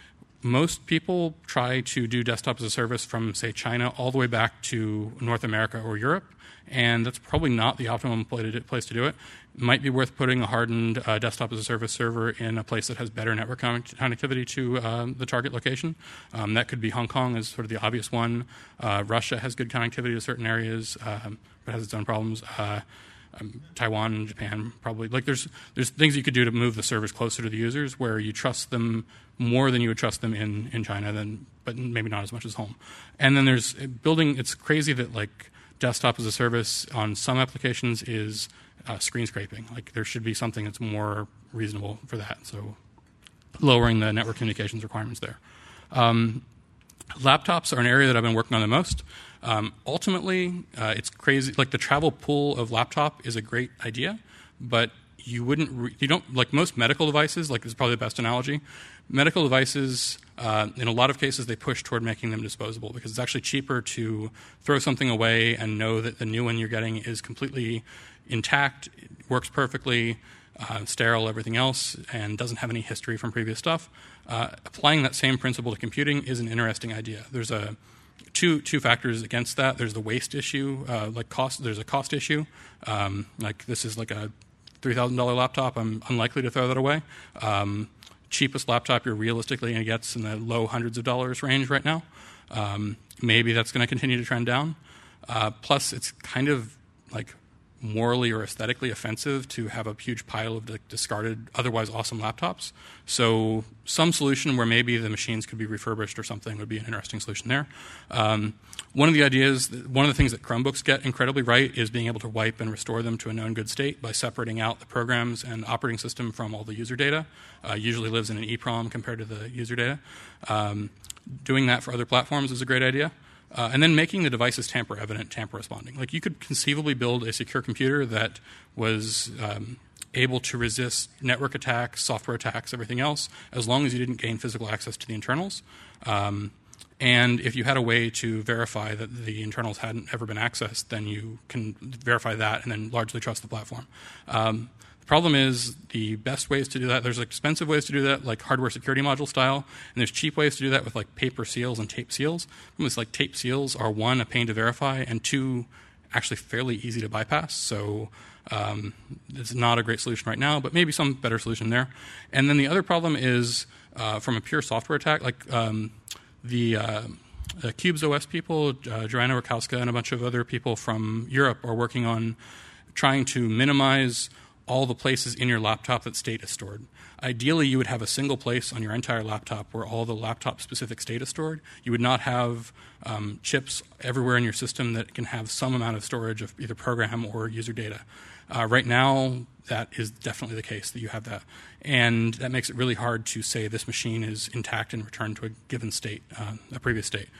Speaker 1: most people try to do desktop as a service from, say, China all the way back to North America or Europe, and that's probably not the optimum place to do it. It might be worth putting a hardened uh, desktop as a service server in a place that has better network connectivity to uh, the target location. Um, that could be Hong Kong as sort of the obvious one. Uh, Russia has good connectivity to certain areas, um, but has its own problems. Uh, Um, Taiwan and Japan probably. Like there's there's things you could do to move the servers closer to the users where you trust them more than you would trust them in, in China, then, but maybe not as much as home. And then there's building, it's crazy that like desktop as a service on some applications is uh, screen scraping. Like there should be something that's more reasonable for that. So lowering the network communications requirements there. Um, laptops are an area that I've been working on the most. Um, ultimately, uh, it's crazy. Like the travel pool of laptop is a great idea, but you wouldn't. Re you don't like most medical devices. Like this is probably the best analogy. Medical devices, uh, in a lot of cases, they push toward making them disposable because it's actually cheaper to throw something away and know that the new one you're getting is completely intact, works perfectly, uh, sterile, everything else, and doesn't have any history from previous stuff. Uh, applying that same principle to computing is an interesting idea. There's a Two, two factors against that. There's the waste issue, uh, like cost. There's a cost issue. Um, like this is like a three thousand dollar laptop. I'm unlikely to throw that away. Um, cheapest laptop you're realistically going to get in the low hundreds of dollars range right now. Um, maybe that's going to continue to trend down. Uh, plus, it's kind of like morally or aesthetically offensive to have a huge pile of like, discarded, otherwise awesome laptops. So some solution where maybe the machines could be refurbished or something would be an interesting solution there. Um, one of the ideas, one of the things that Chromebooks get incredibly right is being able to wipe and restore them to a known good state by separating out the programs and operating system from all the user data. Uh, usually lives in an EEPROM compared to the user data. Um, doing that for other platforms is a great idea. Uh, and then making the devices tamper-evident, tamper-responding. Like you could conceivably build a secure computer that was um, able to resist network attacks, software attacks, everything else, as long as you didn't gain physical access to the internals. Um, and if you had a way to verify that the internals hadn't ever been accessed, then you can verify that and then largely trust the platform. Um, The problem is the best ways to do that, there's expensive ways to do that, like hardware security module style, and there's cheap ways to do that with like paper seals and tape seals. It's like tape seals are one, a pain to verify, and two, actually fairly easy to bypass. So um, it's not a great solution right now, but maybe some better solution there. And then the other problem is uh, from a pure software attack, like um, the uh, uh, Cubes O S people, uh, Joanna Rakowska and a bunch of other people from Europe are working on trying to minimize all the places in your laptop that state is stored. Ideally, you would have a single place on your entire laptop where all the laptop-specific state is stored. You would not have um, chips everywhere in your system that can have some amount of storage of either program or user data. Uh, right now, that is definitely the case that you have that. And that makes it really hard to say this machine is intact and returned to a given state, uh, a previous state.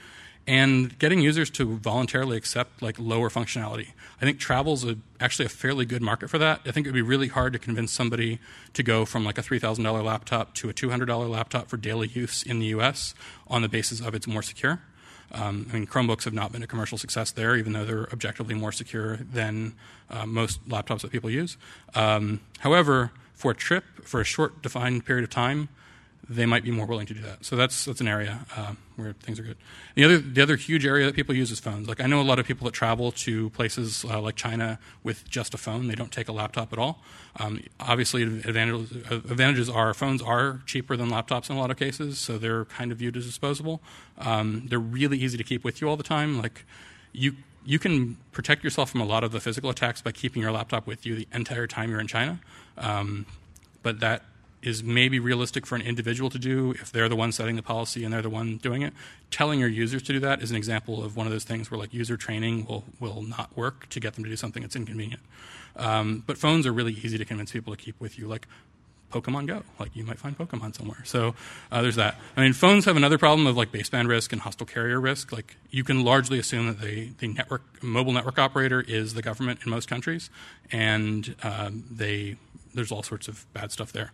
Speaker 1: and getting users to voluntarily accept like lower functionality. I think travel's a, actually a fairly good market for that. I think it would be really hard to convince somebody to go from like a three thousand dollars laptop to a two hundred dollars laptop for daily use in the U S on the basis of it's more secure. Um, I mean, Chromebooks have not been a commercial success there, even though they're objectively more secure than uh, most laptops that people use. Um, however, for a trip, for a short defined period of time, they might be more willing to do that. So that's that's an area uh, where things are good. The other the other huge area that people use is phones. Like I know a lot of people that travel to places uh, like China with just a phone. They don't take a laptop at all. Um, obviously, advantages, advantages are phones are cheaper than laptops in a lot of cases, so they're kind of viewed as disposable. Um, they're really easy to keep with you all the time. Like you you can protect yourself from a lot of the physical attacks by keeping your laptop with you the entire time you're in China. Um, but that is maybe realistic for an individual to do if they're the one setting the policy and they're the one doing it. Telling your users to do that is an example of one of those things where like user training will, will not work to get them to do something that's inconvenient. Um, but phones are really easy to convince people to keep with you, like Pokemon Go. Like you might find Pokemon somewhere. So uh, there's that. I mean, phones have another problem of like baseband risk and hostile carrier risk. Like you can largely assume that the, the network, mobile network operator is the government in most countries, and um, they there's all sorts of bad stuff there.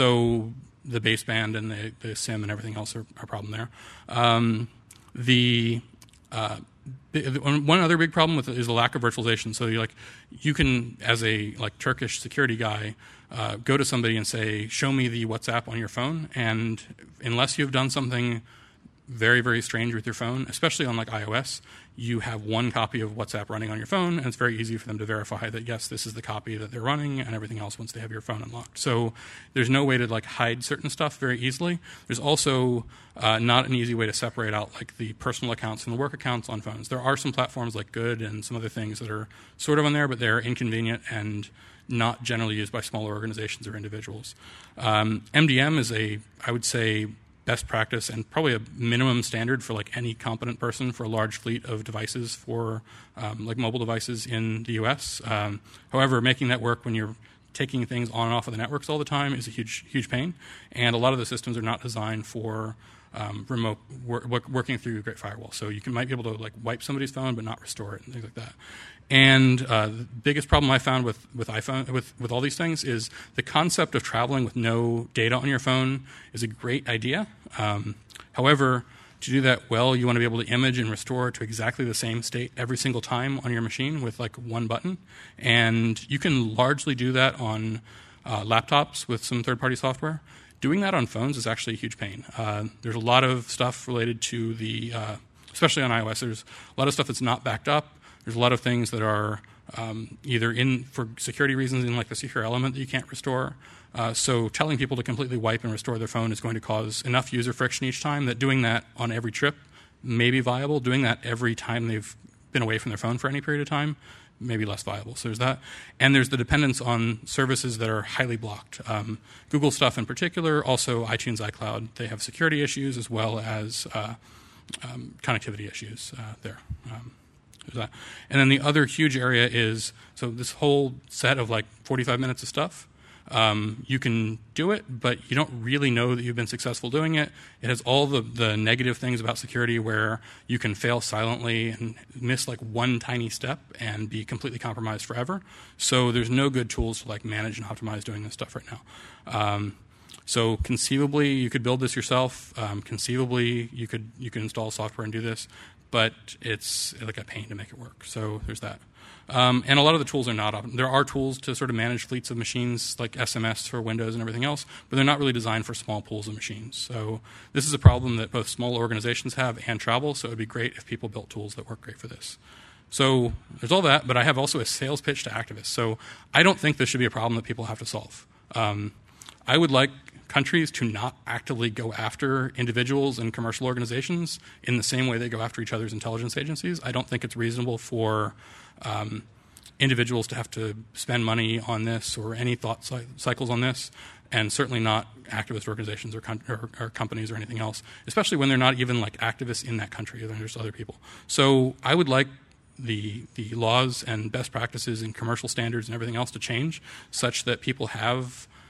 Speaker 1: So the baseband and the, the SIM and everything else are, are a problem there. Um, the, uh, the one other big problem with it is the lack of virtualization. So you like you can, as a like Turkish security guy, uh, go to somebody and say, "Show me the WhatsApp on your phone," and unless you've done something very, very strange with your phone, especially on like iOS, you have one copy of WhatsApp running on your phone, and it's very easy for them to verify that, yes, this is the copy that they're running and everything else once they have your phone unlocked. So there's no way to like hide certain stuff very easily. There's also uh, not an easy way to separate out like the personal accounts and the work accounts on phones. There are some platforms like Good and some other things that are sort of on there, but they're inconvenient and not generally used by smaller organizations or individuals. Um, M D M is a, I would say, best practice and probably a minimum standard for like any competent person for a large fleet of devices for um, like mobile devices in the U S. Um, however, making that work when you're taking things on and off of the networks all the time is a huge, huge pain. And a lot of the systems are not designed for um, remote wor- working through Great Firewall. So you can might be able to like wipe somebody's phone but not restore it and things like that. And uh, the biggest problem I found with, with iPhone, with, with all these things is the concept of traveling with no data on your phone is a great idea. Um, however, to do that well, you want to be able to image and restore to exactly the same state every single time on your machine with like one button. And you can largely do that on uh, laptops with some third-party software. Doing that on phones is actually a huge pain. Uh, there's a lot of stuff related to the, uh, especially on iOS, there's a lot of stuff that's not backed up. There's a lot of things that are um, either in for security reasons in like the secure element that you can't restore. Uh, so telling people to completely wipe and restore their phone is going to cause enough user friction each time that doing that on every trip may be viable. Doing that every time they've been away from their phone for any period of time may be less viable. So there's that. And there's the dependence on services that are highly blocked. Um, Google stuff in particular, also iTunes, iCloud, they have security issues as well as uh, um, connectivity issues uh, there. Um, That. And then the other huge area is, so this whole set of like forty-five minutes of stuff, um, you can do it, but you don't really know that you've been successful doing it. It has all the, the negative things about security where you can fail silently and miss like one tiny step and be completely compromised forever. So there's no good tools to like manage and optimize doing this stuff right now. Um, so conceivably you could build this yourself. Um, conceivably you could you could install software and do this. But it's like a pain to make it work. So there's that. Um, and a lot of the tools are not op- there are tools to sort of manage fleets of machines like S M S for Windows and everything else, but they're not really designed for small pools of machines. So this is a problem that both small organizations have and travel, so it would be great if people built tools that work great for this. So there's all that, but I have also a sales pitch to activists. So I don't think this should be a problem that people have to solve. Um, I would like countries to not actively go after individuals and commercial organizations in the same way they go after each other's intelligence agencies. I don't think it's reasonable for um, individuals to have to spend money on this or any thought cycles on this, and certainly not activist organizations or, com- or, or companies or anything else, especially when they're not even like activists in that country. They're just other people. So I would like the the laws and best practices and commercial standards and everything else to change such that people have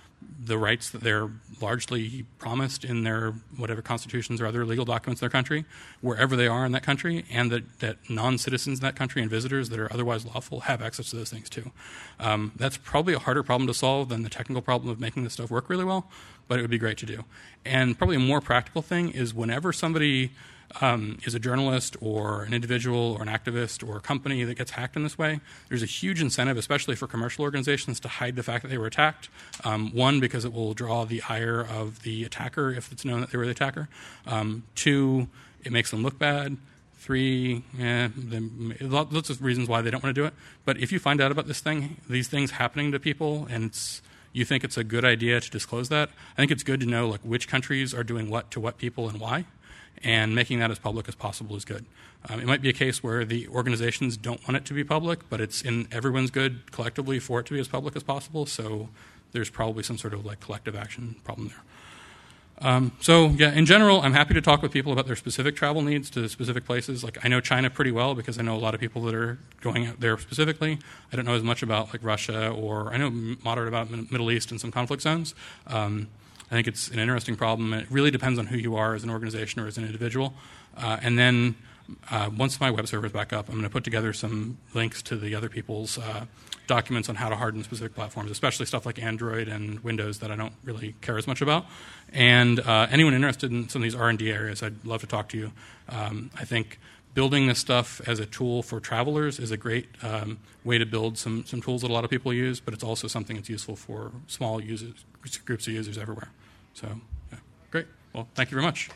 Speaker 1: the rights that they're largely promised in their whatever constitutions or other legal documents in their country, wherever they are in that country, and that, that non-citizens in that country and visitors that are otherwise lawful have access to those things too. Um, that's probably a harder problem to solve than the technical problem of making this stuff work really well, but it would be great to do. And probably a more practical thing is whenever somebody Um, is a journalist or an individual or an activist or a company that gets hacked in this way, there's a huge incentive, especially for commercial organizations, to hide the fact that they were attacked. Um, one, because it will draw the ire of the attacker if it's known that they were the attacker. Um, two, it makes them look bad. Three, eh, lots of reasons why they don't want to do it. But if you find out about this thing, these things happening to people, and it's, you think it's a good idea to disclose that, I think it's good to know like which countries are doing what to what people and why. And making that as public as possible is good. Um, it might be a case where the organizations don't want it to be public, but it's in everyone's good collectively for it to be as public as possible, so there's probably some sort of like collective action problem there. Um, so, yeah, in general, I'm happy to talk with people about their specific travel needs to specific places. Like, I know China pretty well because I know a lot of people that are going out there specifically. I don't know as much about, like, Russia, or I know moderate about Middle East and some conflict zones. Um, I think it's an interesting problem. It really depends on who you are as an organization or as an individual. Uh, and then uh, once my web server is back up, I'm going to put together some links to the other people's uh, documents on how to harden specific platforms, especially stuff like Android and Windows that I don't really care as much about. And uh, anyone interested in some of these R and D areas, I'd love to talk to you. Um, I think building this stuff as a tool for travelers is a great um, way to build some, some tools that a lot of people use, but it's also something that's useful for small users, groups of users everywhere. So, yeah, great. Well, thank you very much.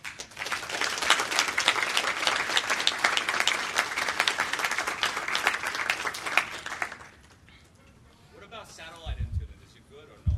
Speaker 2: What about satellite internet? Is it good or no?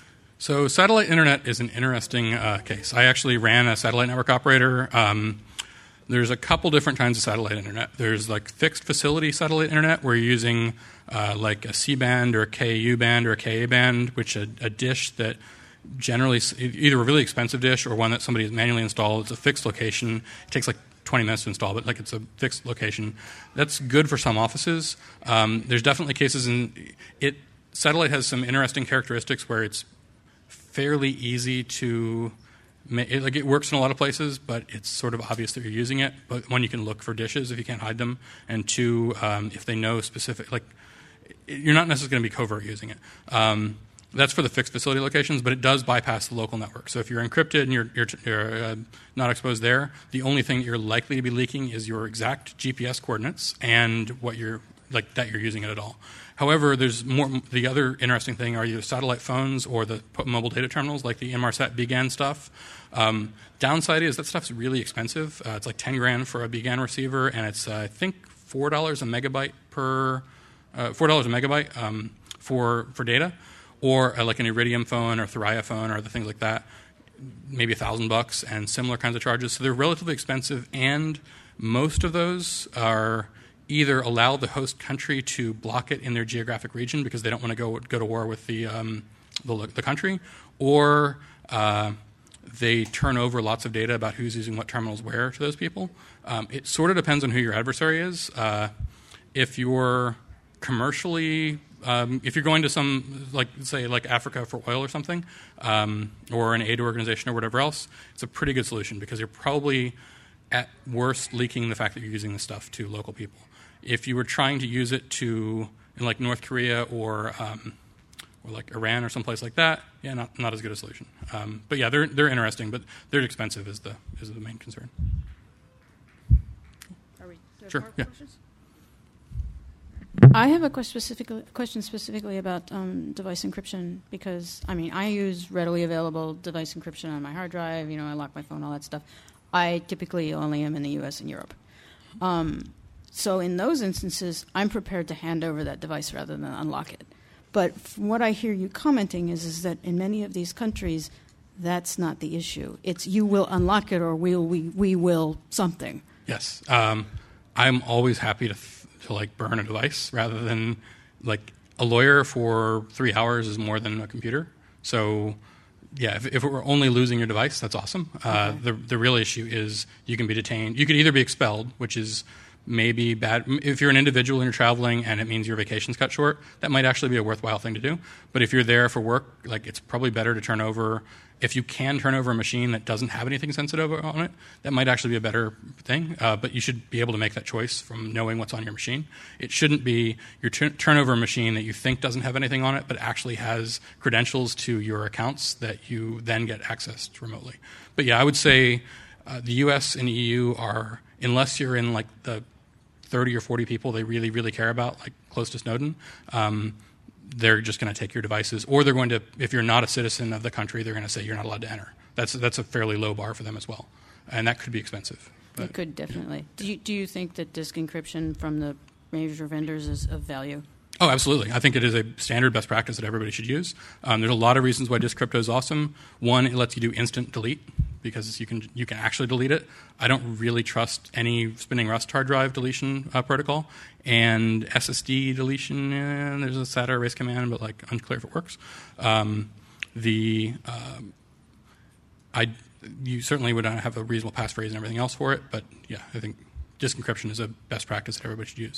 Speaker 1: So satellite internet is an interesting uh, case. I actually ran a satellite network operator. Um, There's a couple different kinds of satellite internet. There's like fixed facility satellite internet where you're using uh, like a C-band or a K U band or a K A band, which a, a dish that generally, either a really expensive dish or one that somebody has manually installed. It's a fixed location. It takes like twenty minutes to install, but like it's a fixed location. That's good for some offices. Um, there's definitely cases in it. Satellite has some interesting characteristics where it's fairly easy to It, like it works in a lot of places, but it's sort of obvious that you're using it. But one, you can look for dishes if you can't hide them, and two, um, if they know specific, like you're not necessarily going to be covert using it. Um, that's for the fixed facility locations, but it does bypass the local network. So if you're encrypted and you're, you're, you're uh, not exposed there, the only thing that you're likely to be leaking is your exact G P S coordinates and what you're like that you're using it at all. However, there's more. The other interesting thing are your satellite phones or the mobile data terminals, like the Inmarsat B GAN stuff. Um, downside is that stuff's really expensive. Uh, it's like ten grand for a B GAN receiver, and it's uh, I think four dollars a megabyte per uh, four dollars a megabyte um, for for data, or uh, like an Iridium phone or Thuraya phone or other things like that, maybe a thousand bucks and similar kinds of charges. So they're relatively expensive, and most of those are either allow the host country to block it in their geographic region because they don't want to go go to war with the um, the, the country, or uh, they turn over lots of data about who's using what terminals where to those people. Um, it sort of depends on who your adversary is. Uh, if you're commercially, um, if you're going to some, like say like Africa for oil or something, um, or an aid organization or whatever else, it's a pretty good solution because you're probably at worst leaking the fact that you're using the stuff to local people. If you were trying to use it to, in like North Korea or um, or like Iran or someplace like that, yeah, not not as good a solution. Um, but yeah, they're they're interesting, but they're expensive is the is the main concern.
Speaker 3: Are we, do we have
Speaker 1: Sure,
Speaker 3: more
Speaker 1: yeah.
Speaker 3: questions? I have a question specifically, question specifically about um, device encryption because, I mean, I use readily available device encryption on my hard drive. You know, I lock my phone, all that stuff. I typically only am in the U S and Europe. Um, so in those instances, I'm prepared to hand over that device rather than unlock it. But from what I hear you commenting is, is that in many of these countries, that's not the issue. It's you will unlock it or we'll, we, we will something.
Speaker 1: Yes. Um, I'm always happy to, th- to like burn a device rather than like a lawyer for three hours is more than a computer. So yeah, if, if it were only losing your device, that's awesome. Uh,
Speaker 3: Okay.
Speaker 1: the the real issue is you can be detained. You could either be expelled, which is may be bad. If you're an individual and you're traveling and it means your vacation's cut short, that might actually be a worthwhile thing to do. But if you're there for work, like it's probably better to turn over. If you can turn over a machine that doesn't have anything sensitive on it, that might actually be a better thing. Uh, but you should be able to make that choice from knowing what's on your machine. It shouldn't be your t- turn over a machine that you think doesn't have anything on it, but actually has credentials to your accounts that you then get accessed remotely. But yeah, I would say uh, the U S and E U are, unless you're in like the thirty or forty people they really, really care about, like close to Snowden, um, they're just going to take your devices, or they're going to, if you're not a citizen of the country, they're going to say you're not allowed to enter. That's that's a fairly low bar for them as well, and that could be expensive. But,
Speaker 3: it could definitely. Do you, do you think that disk encryption from the major vendors is of value?
Speaker 1: Oh, absolutely. I think it is a standard best practice that everybody should use. Um, there's a lot of reasons why disk crypto is awesome. One, it lets you do instant delete because you can you can actually delete it. I don't really trust any spinning Rust hard drive deletion uh, protocol. And S S D deletion, eh, there's a S A T A erase command, but like unclear if it works. Um, the uh, I you certainly would not have a reasonable passphrase and everything else for it, but yeah, I think disk encryption is a best practice that everybody should use.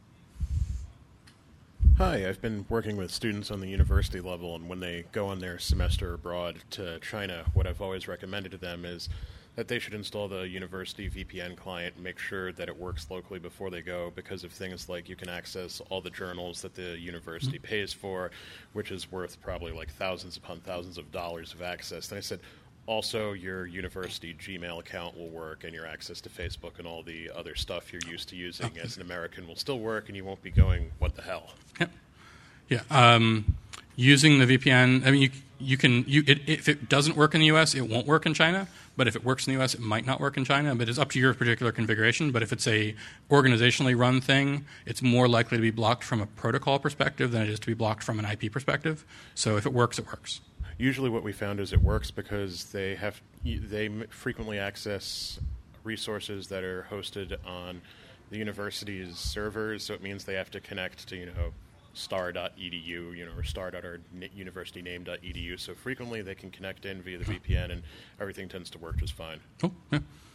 Speaker 4: Hi, I've been working with students on the university level, and when they go on their semester abroad to China, what I've always recommended to them is that they should install the university V P N client and make sure that it works locally before they go, because of things like you can access all the journals that the university mm-hmm. pays for, which is worth probably like thousands upon thousands of dollars of access. And I said, also, your university Gmail account will work, and your access to Facebook and all the other stuff you're used to using as an American will still work, and you won't be going, what the hell?
Speaker 1: Yeah. Yeah. Um, using the V P N, I mean, you, you can, you, it, if it doesn't work in the U S, it won't work in China. But if it works in the U S, it might not work in China. But it's up to your particular configuration. But if it's a organizationally run thing, it's more likely to be blocked from a protocol perspective than it is to be blocked from an I P perspective. So if it works, it works.
Speaker 4: Usually what we found is it works because they have they frequently access resources that are hosted on the university's servers, so it means they have to connect to, you know, star dot e d u, you know, or star dot university name dot e d u. So frequently they can connect in via the V P N, and everything tends to work just fine.
Speaker 1: Cool. Yeah.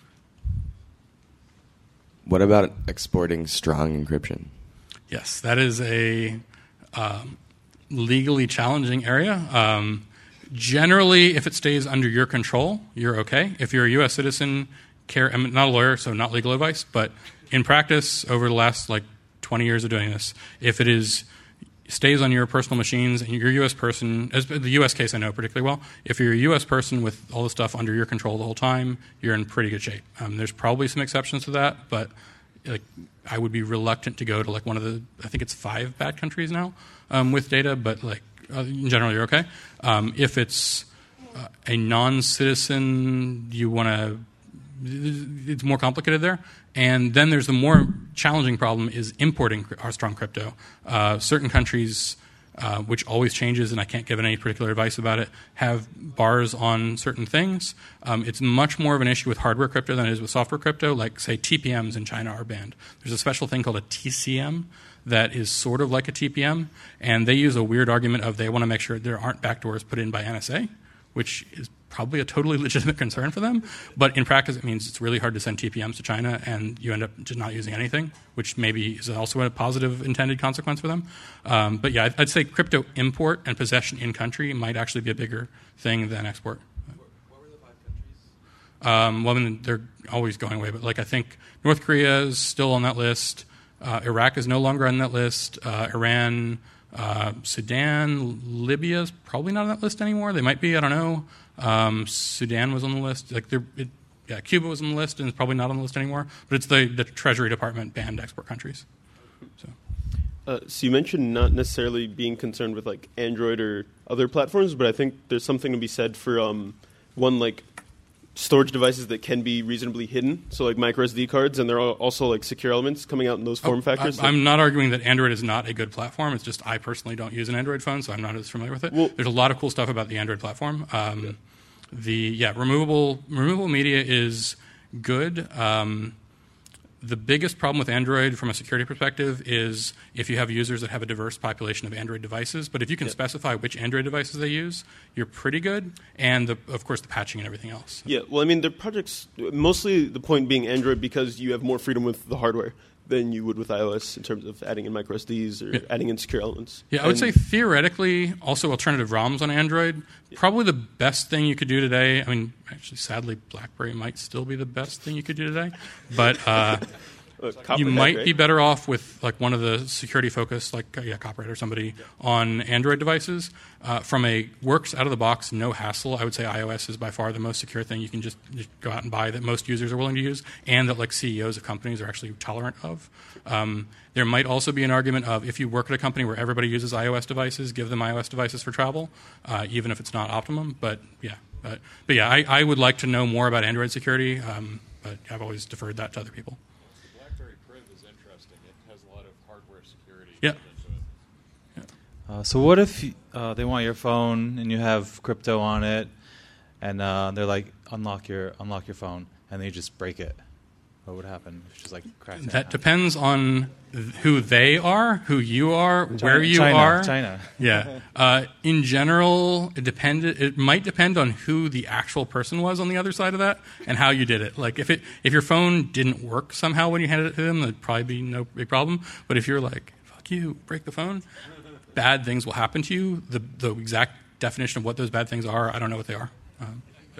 Speaker 5: What about exporting strong encryption?
Speaker 1: Yes, that is a um, legally challenging area. Um, Generally, if it stays under your control, you're okay. If you're a U S citizen, care, I'm not a lawyer, so not legal advice, but in practice, over the last like twenty years of doing this, if it is stays on your personal machines and you're a U S person, as the U S case I know particularly well, if you're a U S person with all the stuff under your control the whole time, you're in pretty good shape. Um, there's probably some exceptions to that, but like, I would be reluctant to go to like one of the, I think it's five bad countries now um, with data, but like, Uh, in general, you're okay. Um, if it's uh, a non-citizen, you want to. It's more complicated there. And then there's the more challenging problem is importing our strong crypto. Uh, certain countries, uh, which always changes, and I can't give any particular advice about it, have bars on certain things. Um, it's much more of an issue with hardware crypto than it is with software crypto. Like, say, T P Ms in China are banned. There's a special thing called a T C M that is sort of like a T P M, and they use a weird argument of they want to make sure there aren't backdoors put in by N S A, which is probably a totally legitimate concern for them. But in practice, it means it's really hard to send T P Ms to China, and you end up just not using anything, which maybe is also a positive intended consequence for them. Um, but yeah, I'd, I'd say crypto import and possession in country might actually be a bigger thing than export.
Speaker 2: What were the five countries?
Speaker 1: Um, well, I mean, they're always going away, but like I think North Korea is still on that list. Uh, Iraq is no longer on that list. Uh, Iran, uh, Sudan, Libya is probably not on that list anymore. They might be. I don't know. Um, Sudan was on the list. Like, it, yeah, Cuba was on the list and it's probably not on the list anymore. But it's the, the Treasury Department banned export countries. So.
Speaker 6: Uh, so you mentioned not necessarily being concerned with like Android or other platforms, but I think there's something to be said for um, one like. storage devices that can be reasonably hidden, so like micro S D cards, and there are also like secure elements coming out in those form
Speaker 1: oh,
Speaker 6: factors.
Speaker 1: I, I'm not arguing that Android is not a good platform. It's just I personally don't use an Android phone, so I'm not as familiar with it. Well, there's a lot of cool stuff about the Android platform. Um, yeah. The yeah, removable removable media is good. Um, the biggest problem with Android from a security perspective is if you have users that have a diverse population of Android devices. But if you can yeah. specify which Android devices they use, you're pretty good. And, the, of course, the patching and everything else.
Speaker 6: Yeah, well, I mean, the projects, mostly the point being Android because you have more freedom with the hardware. than you would with iOS in terms of adding in micro S Ds or
Speaker 1: Yeah.
Speaker 6: adding in secure elements.
Speaker 1: Yeah, I would
Speaker 6: And-
Speaker 1: say theoretically, also alternative ROMs on Android, probably the best thing you could do today. I mean, actually, sadly, BlackBerry might still be the best thing you could do today, but uh,
Speaker 6: uh,
Speaker 1: you
Speaker 6: Copperhead,
Speaker 1: might
Speaker 6: right?
Speaker 1: be better off with like one of the security focused, like uh, yeah, Copperhead or somebody on Android devices. Uh, from a works out of the box, no hassle. I would say iOS is by far the most secure thing you can just, just go out and buy that most users are willing to use, and that like C E Os of companies are actually tolerant of. Um, there might also be an argument of if you work at a company where everybody uses iOS devices, give them iOS devices for travel, uh, even if it's not optimum. But yeah, but, but yeah, I, I would like to know more about Android security, um, but I've always deferred that to other people.
Speaker 4: BlackBerry Priv is interesting. It has a lot of hardware security.
Speaker 1: Yeah.
Speaker 4: built into it.
Speaker 7: Uh, so what if uh, they want your phone and you have crypto on it, and uh, they're like, unlock your unlock your phone, and they just break it? What would happen if you just like crack it?
Speaker 1: That depends on th- who they are, who you are,
Speaker 7: China,
Speaker 1: where you
Speaker 7: China,
Speaker 1: are.
Speaker 7: China.
Speaker 1: Yeah. Uh, in general, it depend. It might depend on who the actual person was on the other side of that and how you did it. Like if it if your phone didn't work somehow when you handed it to them, that'd probably be no big problem. But if you're like, "Fuck you," break the phone, bad things will happen to you. The the exact definition of what those bad things are, I don't know what they are. Um, but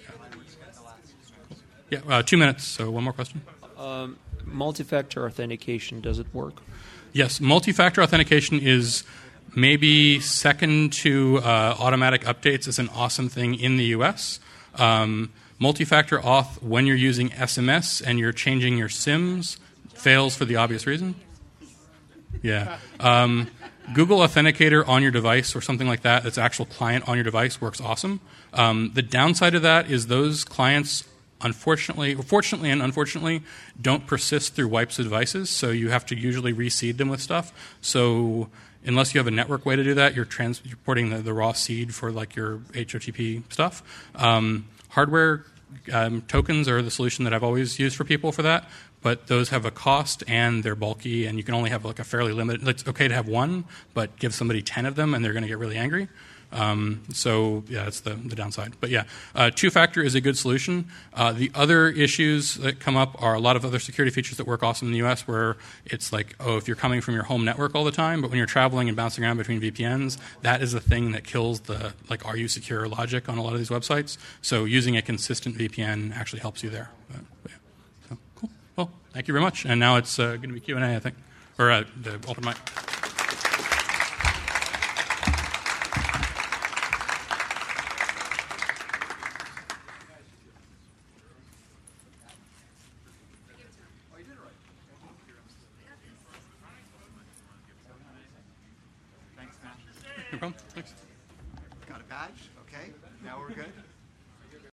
Speaker 1: yeah, yeah uh, two minutes. So one more question.
Speaker 2: Um, multi-factor authentication, does it work?
Speaker 1: Yes, multi-factor authentication is maybe second to uh, automatic updates. Is an awesome thing in the U S. Um, multi-factor auth when you're using S M S and you're changing your SIMs fails for the obvious reason. Yeah. Um, Google Authenticator on your device or something like that that's actual client on your device works awesome. Um, the downside of that is those clients unfortunately, or fortunately and unfortunately, don't persist through wipes of devices, so you have to usually reseed them with stuff. So unless you have a network way to do that, you're transporting the, the raw seed for like your H O T P stuff. Um, hardware um, tokens are the solution that I've always used for people for that, but those have a cost and they're bulky, and you can only have like a fairly limited. It's okay to have one, but give somebody ten of them, and they're going to get really angry. Um, so yeah, that's the, the downside. But yeah, uh, two-factor is a good solution. Uh, the other issues that come up are a lot of other security features that work awesome in the U S where it's like, oh, if you're coming from your home network all the time, but when you're traveling and bouncing around between V P Ns, that is the thing that kills the, like, are you secure logic on a lot of these websites. So using a consistent V P N actually helps you there. But, but yeah. So, cool. Well, thank you very much. And now it's uh, going to be Q and A, I think. Or uh, the open mic. No problem. Thanks.
Speaker 8: Got a badge? Okay. Now we're good.